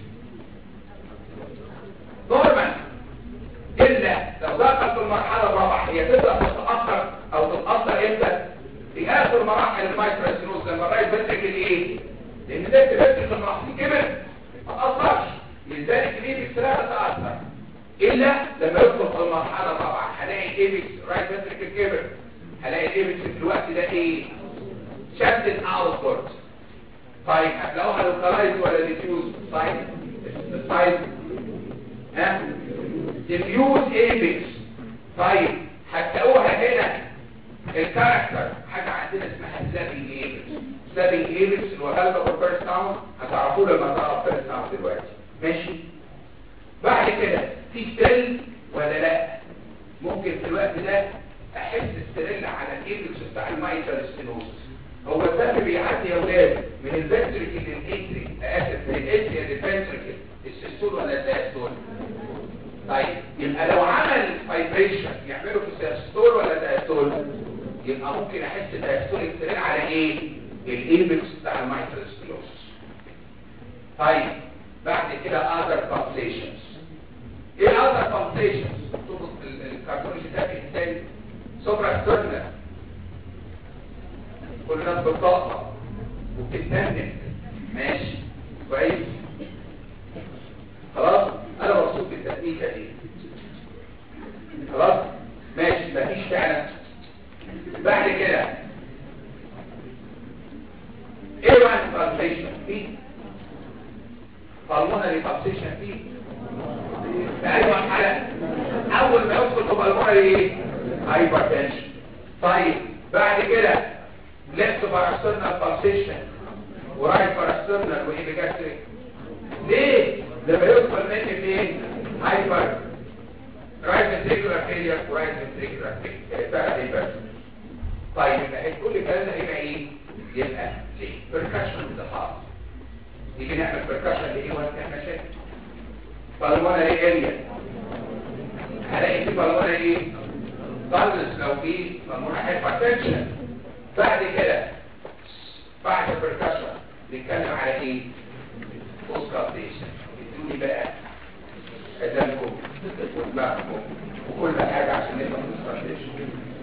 نورمال، الا لو دخل في المرحله الرابعه هي تبدا تتاثر او تتاثر امتى؟ في اخر مراحل المايكروسينوز لما الرايت فنتريكل ايه؟ لان ده الفنتريكل المحصي كبر ما تاثرش، لذلك الايبكس لا تتاثر الا لما يدخل في المرحله الرابعه. هلاقي الايبكس رايت فنتريكل كبر، هلاقي الايبكس في الوقت ده ايه؟ شدت اوتورد. طيب هتلاقوها لوكالايز ولا ديفيوز؟ سايد سايد ها ديفيوز ايبكس. طيب هتلاقوها هنا الكاركتر حاجه عندنا اسمها سلابينج ايبكس. سلابينج ايبكس اللي هو غالبا في الفيرست ساوند، هتعرفوه لما تعرف فيرست ساوند دلوقتي. ماشي، بعد كده في ستريل ولا لا؟ ممكن في الوقت ده احس ستريل على الايبكس بتاع المايترال ستينوزس. هو الدم بيعدي يا ولاد من الفنتريكل للاتري، اسف من الاتري للفنتريكل، السيستول ولا الدايستول؟ طيب يبقى لو عمل فايبريشن يعمله في السيستول ولا الدايستول؟ يبقى ممكن احس الدايستول ستريل على ايه؟ الايبكس بتاع المايترال ستينوزس. طيب بعد كده other pulsations. ايه other pulsations؟ تطلق الكارتونيش ده في انسان سوبرا ستيرنال، كل الناس بالطاقة وبتتنن. ماشي كويس، خلاص انا مبسوط بالتكنيكه دي. خلاص ماشي، مفيش فعلا. بعد كده ايه بقى البالسيشن فيه؟ بالمونري بالسيشن فيه في اي مرحله؟ اول ما يدخل في بالمونري ايه؟ هايبرتنشن. طيب بعد كده ليفت باراسترنال بالسيشن ورايت باراسترنال وايبيجاستريك. ليه؟ لما يدخل مني فين؟ هايبر رايت فنتريكولار فيلير ورايت فنتريكولار فيلير. طيب يبقى كل الكلام ده هيبقى ايه؟ يبقى ليه؟ بركشن ذا هارت. يجي نعمل بركشن لايه وقت المشاكل؟ بالمونري اريا، هلاقي في بالمونري ايه؟ ضلس لو في بالمونري هايبرتنشن. بعد كده بعد البركشن نتكلم على ايه؟ اوسكالتيشن. ادوني بقى اذانكم ودماغكم وكل حاجه عشان نفهم الاوسكالتيشن.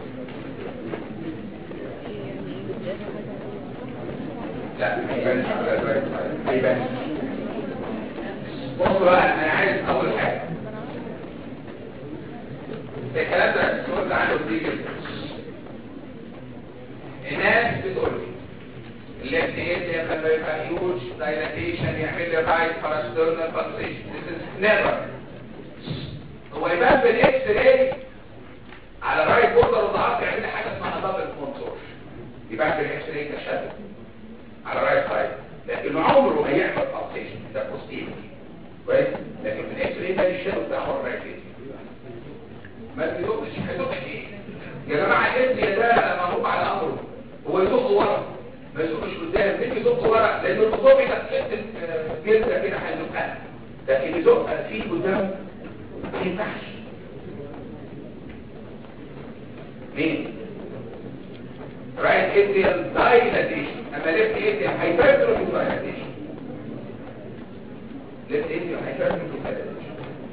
لا ما يبانش على الرايت سايد، ما يبانش. بصوا بقى، انا عايز اول حاجه الكلام ده قلت عنه كتير جدا. الناس بتقول لي الليفت ايد لما يبقى هيوج دايلاتيشن يعمل لي رايت باراسترنال بالسيشن. This is never. هو يبان بالاكس راي على الرايت بوردر وضعف يعمل لي حاجه اسمها دبل كونتور. يبان بالاكس راي تشدد على الرايت سايد، لكن عمره ما يعمل بالسيشن ده بوستيريور كويس. لكن بالاكس راي ده الشادو بتاعه الرايت ايد ما بيدقش. هيدق ايه يا جماعه؟ الاسم ده مربوط على امره، هو يدق ورا ما يدقش قدام. ليه يدق ورا؟ لان الخطوط ده تحت الجلده كده هيدقها، لكن يدق فيه قدام ما ينفعش. مين؟ رايت اتريال دايلاتيشن. اما ليفت اتريال هايبرتروفي دايلاتيشن. ليفت اتريال هايبرتروفي دايلاتيشن.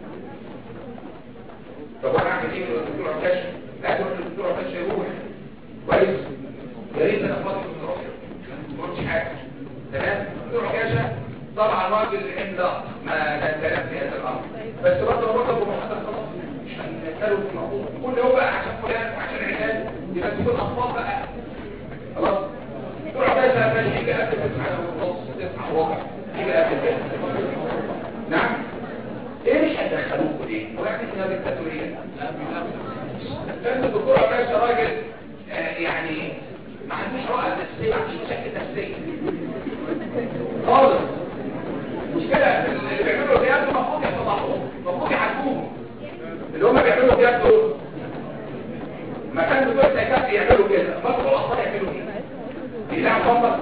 طب انا اعمل ايه للدكتور عكاش؟ لا تروح للدكتور عكاش يروح كويس. يا ريت انا فاضي في الروح ما قلتش حاجه. تمام؟ الدكتور عكاشه طبعا راجل املاق ما لا كلام في هذا الامر، بس برضه برضه بمحاضره خلاص مش هنتكلم في الموضوع كل يوم بقى عشان فلان وعشان علاج يبقى تكون اطفال بقى خلاص. الدكتور عكاشه ماشي يجي قبل تسعه ونص تسعه وربع يجي قبل كده. نعم؟ ايه مش هتدخلوكوا ليه؟ هو يعني احنا ديكتاتوريه؟ لان الدكتور عكاشه راجل آه يعني ما عندوش عقد نفسيه، ما عندوش مشاكل نفسيه خالص. مشكلة اللي بيعملوا زيادة المفروض يصلحوه، المفروض يحاسبوهم. اللي هم بيعملوا زيادة دول ما كان دول سايكات يعملوا كده، ما دول الاطفال يعملوا كده يلعبوا بمبر.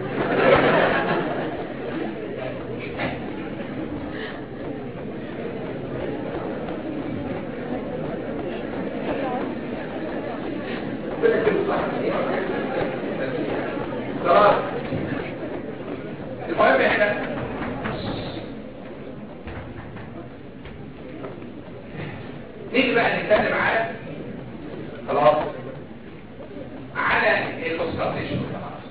خلاص المهم احنا نيجي بقى نتكلم على خلاص على الاوسكالتيشن.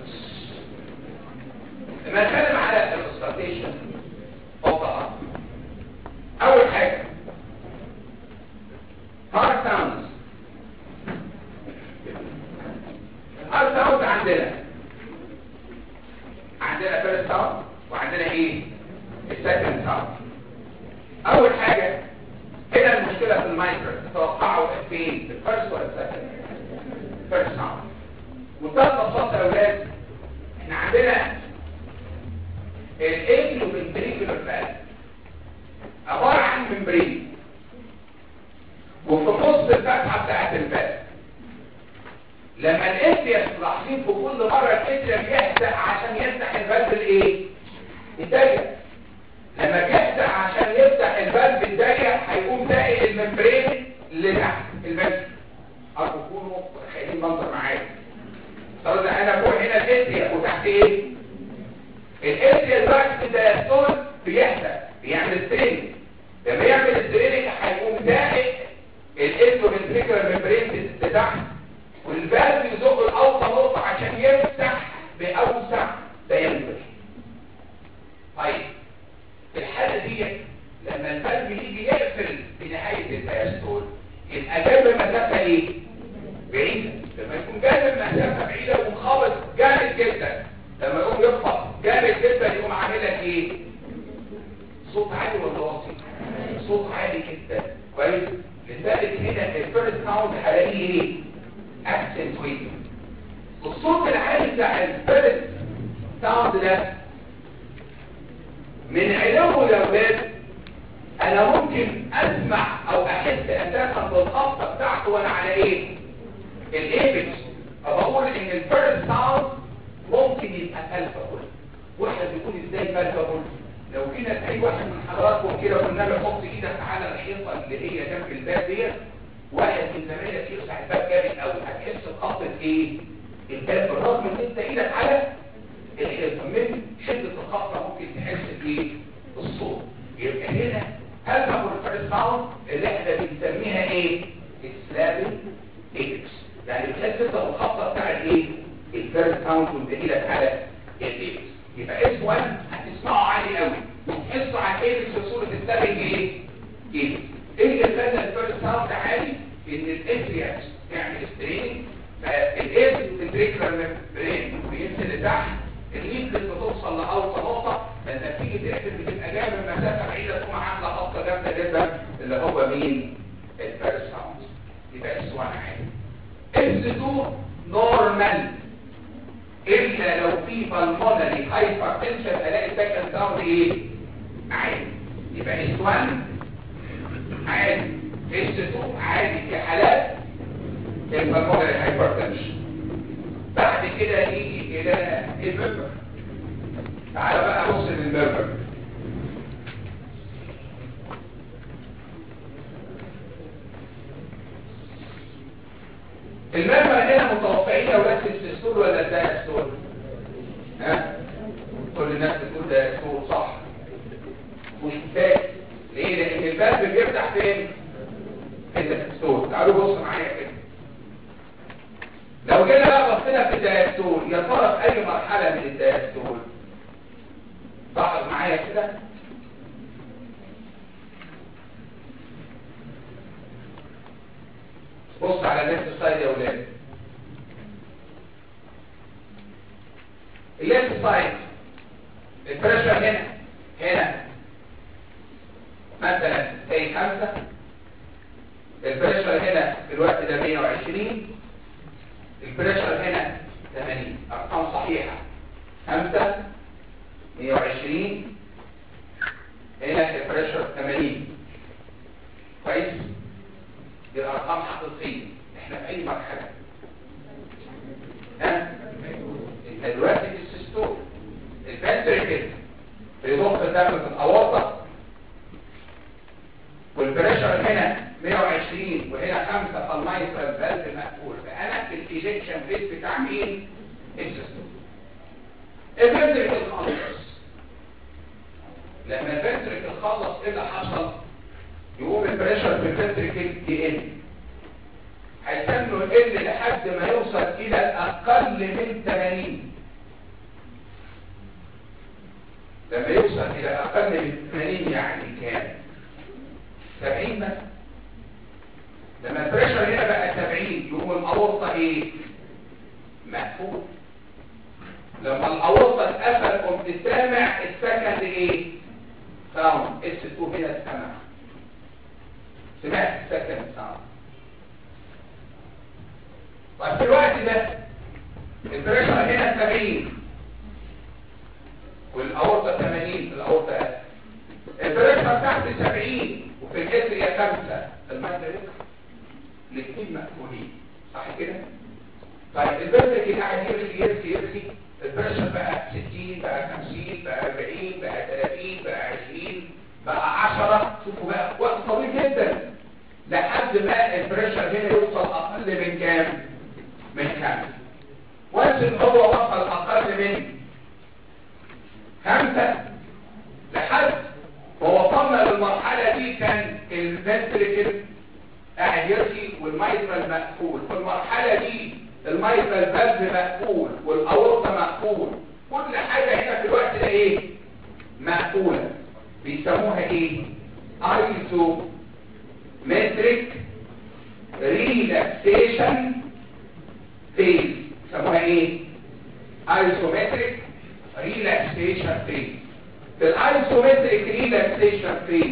لما نتكلم على الاوسكالتيشن طبعا اول حاجه هارد ساوندز. هارد ساوندز عندنا عندنا فيرست ساوند وعندنا ايه السكند ساوند. اول حاجه هنا المشكله في المايكرو تتوقعوا فين في الفيرست ولا السكند؟ فيرست ساوند. منتهى البساطه يا اولاد احنا عندنا الايكلو فنتريكولار فالف عباره عن ممبرين وفي النص الفتحه بتاعت الفالف. لما الاتريم تلاحظين في كل مره الاتريم بيحزق عشان يفتح الفالف الايه؟ الضيق. لما بيحزق عشان يفتح الفالف الضيق هيقوم تاقي الممبرين اللي تحت الفالف. ارجو تكونوا متخيلين المنظر معايا. طب انا فوق هنا الاتريم وتحت ايه؟ الاتريم دلوقتي الدايستول بيحزق بيعمل سترينج. لما يعمل سترينج هيقوم تاقي الانتروفنتريكولار ممبرين تحت والفالف يزق الاوطى نقطه عشان يفتح باوسع دايمتر. طيب في الحاله دي لما الفالف يجي يقفل في نهايه الدايستول يبقى جايب المسافه ايه؟ بعيده. لما يكون جايب المسافه بعيده ومخابط جامد جدا لما يقوم يخبط جامد جدا يقوم عامل لك ايه؟ صوت عالي ولا واطي؟ صوت عالي جدا كويس. لذلك هنا الفيرست ساوند هلاقيه ايه؟ اكسنت ويت. الصوت العالي بتاع الفيرست ساوند ده من علوه يا ولاد انا ممكن اسمع او احس اساسا بالخبطه بتاعته وانا على ايه؟ الايبكس. فبقول ان الفيرست ساوند ممكن يبقى فالفابل. واحد بيكون ازاي فالفابل؟ لو جينا اي واحد من حضراتكم كده قلنا له حط ايدك على الحيطه اللي هي جنب الباب ديت، واحد من زمايلك يفتح الباب جامد قوي هتحس بخبطه ايه؟ الباب بالرغم ان انت ايدك على الحيطه من شده الخبطه ممكن تحس بايه؟ الصوت. يبقى هنا هذا هو الفيرست ساوند اللي احنا بنسميها ايه؟ السلابل ايبكس. يعني بتحس انت بالخبطه بتاع الايه؟ الفيرست ساوند وانت ايدك على الايبكس. يبقى اس واحد هتسمعه عالي قوي وتحسه على الايبكس بصوره السلابل ايه؟ ايبكس. ايه اللي خلى الفيرست ساوند عالي؟ ان الاترياس يعني ستريننج فالايبكس الفنتريكولار ممبرين بينزل لتحت اليد بتوصل لاوطى نقطه لما تيجي تقفل بتبقى جايه من مسافه بعيده تقوم عامله خبطه جامده جدا اللي هو مين؟ الفيرست ساوند. يبقى اس واحد عالي. اس اتنين نورمال الا لو في بالمونري هايبر تنشن الاقي سكند ساوند ايه؟ عالي. يبقى اس واحد عالي اس اتنين عالي في حالات البالمونري هايبر تنشن. بعد كده نيجي الى الممبر. تعالى بقى بص للممبر. المرمى هنا متوقعين لو بس السيستول ولا الدايستول؟ ها؟ كل الناس بتقول دايستول صح. مش كفايه. ليه؟ لان البلب بيفتح فين؟ في الدايستول. تعالوا بصوا معايا كده. لو جينا بقى بصينا في الدايستول، يا ترى في اي مرحله من الدايستول؟ لاحظ معايا كده. بص على الليفت سايد يا ولاد. الليفت سايد البريشر هنا هنا مثلا زي خمسة، البريشر هنا في الوقت ده مية وعشرين، البريشر هنا ثمانين. ارقام صحيحه. خمسة مية وعشرين، هنا البريشر ثمانين. كويس؟ دي الارقام حقيقيه. احنا في اي مرحله؟ ها؟ انت دلوقتي في السيستول، الفنتريكل بيضخ الدم في الاورطه، والبريشر هنا مية وعشرين وهنا خمسة، فالمايترال فالف مقفول. فانا في الايجكشن فيس بتاع مين؟ السيستول. الفنتريكل خلص. لما الفنتريكل خلص ايه اللي حصل؟ يقوم البريشر في الفنتريكل يقل. هيستنوا يقل لحد ما يوصل الى الاقل من ثمانين. لما يوصل الى اقل من ثمانين يعني كام؟ سبعين مثلا. لما البريشر هنا بقى سبعين يقوم الاورطه ايه؟ مقفول. لما الاورطه اتقفل قمت سامع السكند ايه؟ ساوند. اس اتنين هنا اتسمع. سمعت السكند ساوند. طيب في الوقت ده البريشر هنا سبعين والاورطه ثمانين. الاورطه اسف. البريشر تحت سبعين وفي الاتريا خمسة. المايترال الاثنين مقفولين. صح كده؟ طيب الفنتريكل قاعد يرسي يرسي يرسي. البريشر بقى ستين، بقى خمسين، بقى أربعين، بقى ثلاثين، بقى عشرين، بقى عشرة. شوفوا بقى وقت طويل جدا لحد ما البريشر هنا يوصل اقل من كام؟ من خمسة. وانس ان هو وصل اقل من خمسة لحد ووصلنا للمرحلة دي كان الفنتريكل قاعد يرسي والمايترال مقفول. في المرحلة دي المايترال فالف مقفول والاورطة مقفول. كل حاجة هنا في الوقت ده ايه؟ مقفولة. بيسموها ايه؟ ايزومتريك ريلاكسيشن فيز. بيسموها ايه؟ ايزومتريك ريلاكسيشن فيز. في الايزومتريك ريلاكسيشن فيز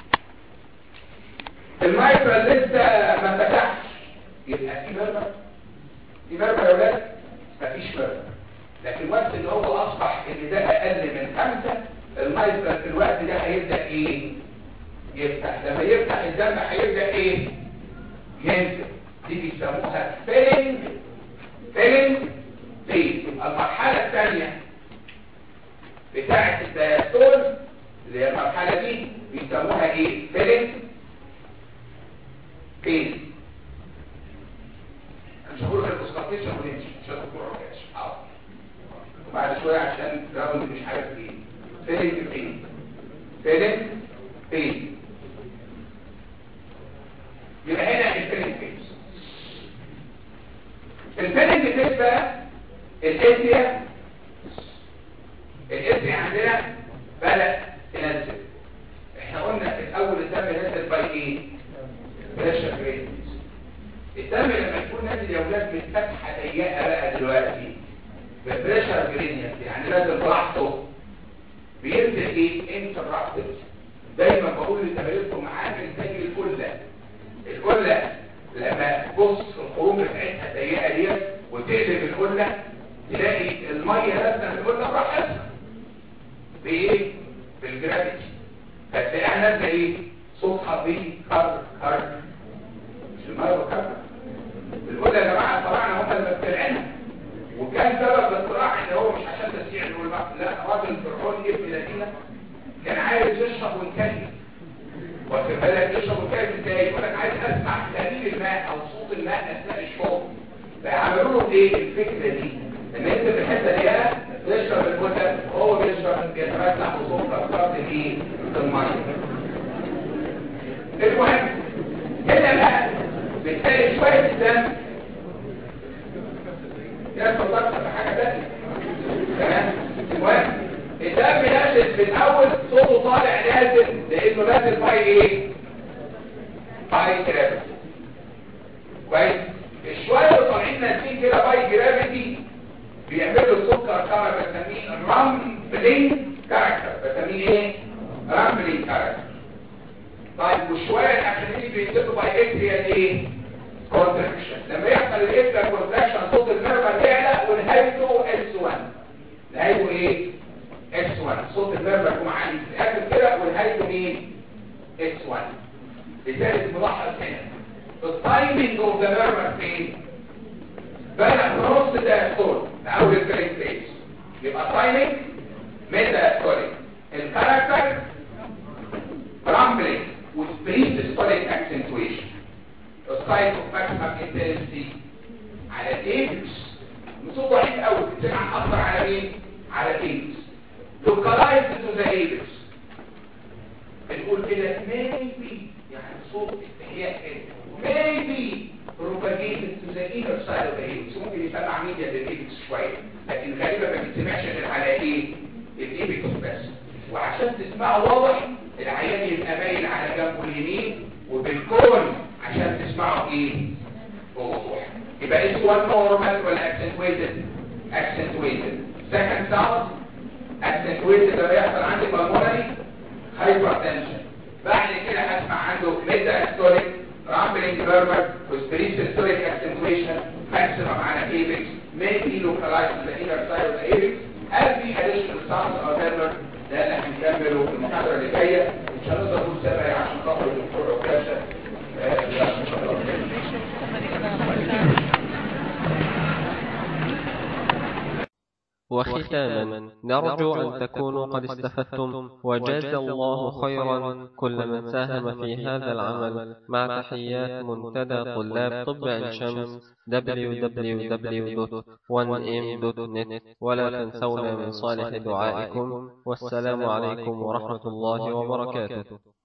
المايترال لسه ما فتحش، يبقى في مرمى. في مرمى يا ولاد؟ مفيش مرمى. لكن وقت ان هو اصبح ان ده اقل من خمسة، المايترال في الوقت ده هيبدا ايه؟ يفتح. لما يفتح الدم هيبدا ايه؟ ينزل. دي بيسموها فيلنج فيلنج فيز. يبقى المرحله الثانيه بتاعه الدايستول اللي هي المرحله دي بيسموها ايه؟ فيلنج فيز. انا مش هقول غير اسقاطيشن ونمشي مش هتذكر عكاش. حاضر. وبعد شويه عشان راوند مش عارف ايه. فيلنج فيز فيلنج فيز. يبقى هنا الفيلنج فيز. الفيلنج فيز بقى الاتريا الاتريا عندنا بدأ تنزل. احنا قلنا في الاول الدم نزل باي ايه؟ بريشر جريدينت. الدم لما يكون نازل يا ولاد من فتحه ضيقه بقى دلوقتي بالبريشر جريدينت يعني نازل براحته بينزل ايه؟ انترابتد. دايما بقول لتمارينكم عامل زي الكله. الكله لما تبص الخروم بتاعتها ضيقه ديت وتقلب الكله تلاقي الميه نازله من الكله براحتها. بايه؟ بالجرافيتي. فتلاقيها نازله ايه؟ صوتها بيه كر كر. مش الميه بكر. الكله يا جماعه الفراعنه هم اللي مخترعينها. وكان سبب الاختراع ان هو مش عشان تسيع الماء، لا راجل فرعوني ابن لذينه كان عايز يشرب وينكلم. واخد بالك يشرب وينكلم ازاي؟ يقول لك عايز اسمع تهليل الماء او صوت الماء اثناء الشرب. فعملوا له ايه الفكره دي؟ ان انت في الحته دي تشرب المنتج وهو بيشرب بيتمتع بصوت اكثر الايه؟ الميه. المهم هنا بقى بتلاقي شويه الدم يحصل ضغط في حاجه ثانيه. تمام؟ المهم الدم نازل في الاول صوته طالع نازل لانه نازل باي ايه؟ باي جرافيتي. كويس؟ الشويه اللي طالعين نازلين كده باي جرافيتي بيعملوا السكر كما بسميه رامبلينج كاركتر. بسميه ايه؟ رامبلينج كاركتر. طيب والشويه الاخرين بينزلوا باي اكتريال ايه؟ كونتراكشن. لما يحصل الاكتريال كونتراكشن صوت المرمى يعلى ونهايته اس واحد. نهايته ايه؟ اس واحد. صوت المرمى يكون عالي في الاخر كده ونهايته مين؟ اس واحد. لذلك ملاحظ هنا التايمنج اوف ذا ميرمر فين؟ بدأ في نص الدايستول اول الفريق فيس. يبقى تايمنج ميتاستوليك. الكاركتر رامبلينج وسبريستوليك اكسنتويشن. السايت اوف ماكسيمم انتنسيتي على الايبكس. صوت ضعيف قوي بتسمع اكتر على مين؟ على الايبكس. لوكالايزد تو ذا ايبكس. بنقول كده maybe يعني صوت استحياء كده maybe propagated to the inner side of the apex. ممكن يسمع ميديا للايبكس شويه لكن غالبا ما بيتسمعش غير على ايه؟ الايبكس بس. وعشان تسمعه واضح العيان يبقى باين على جنبه اليمين وبالكون عشان تسمعه ايه؟ بوضوح. يبقى اس واحد نورمال ولا accentuated؟ accentuated. second sound accentuated لما يحصل عندي pulmonary hypertension. بعد كده هسمع عنده metaastolic rambling murmur وsperisystolic accentuation maximum على apex maybe localized to the inner side of the apex. هل في additional sounds or murmur؟ ده اللي هنكمله في المحاضرة اللي جاية. ان شاء الله نقول سبعي عشان خاطر الدكتور عكاشة. وختاما نرجو أن تكونوا قد استفدتم وجزى الله خيرا كل من ساهم في هذا العمل مع تحيات منتدى طلاب طب عين شمس دبليو دبليو دبليو دوت وان ام دوت نت. ولا تنسونا من صالح دعائكم. والسلام عليكم ورحمة الله وبركاته.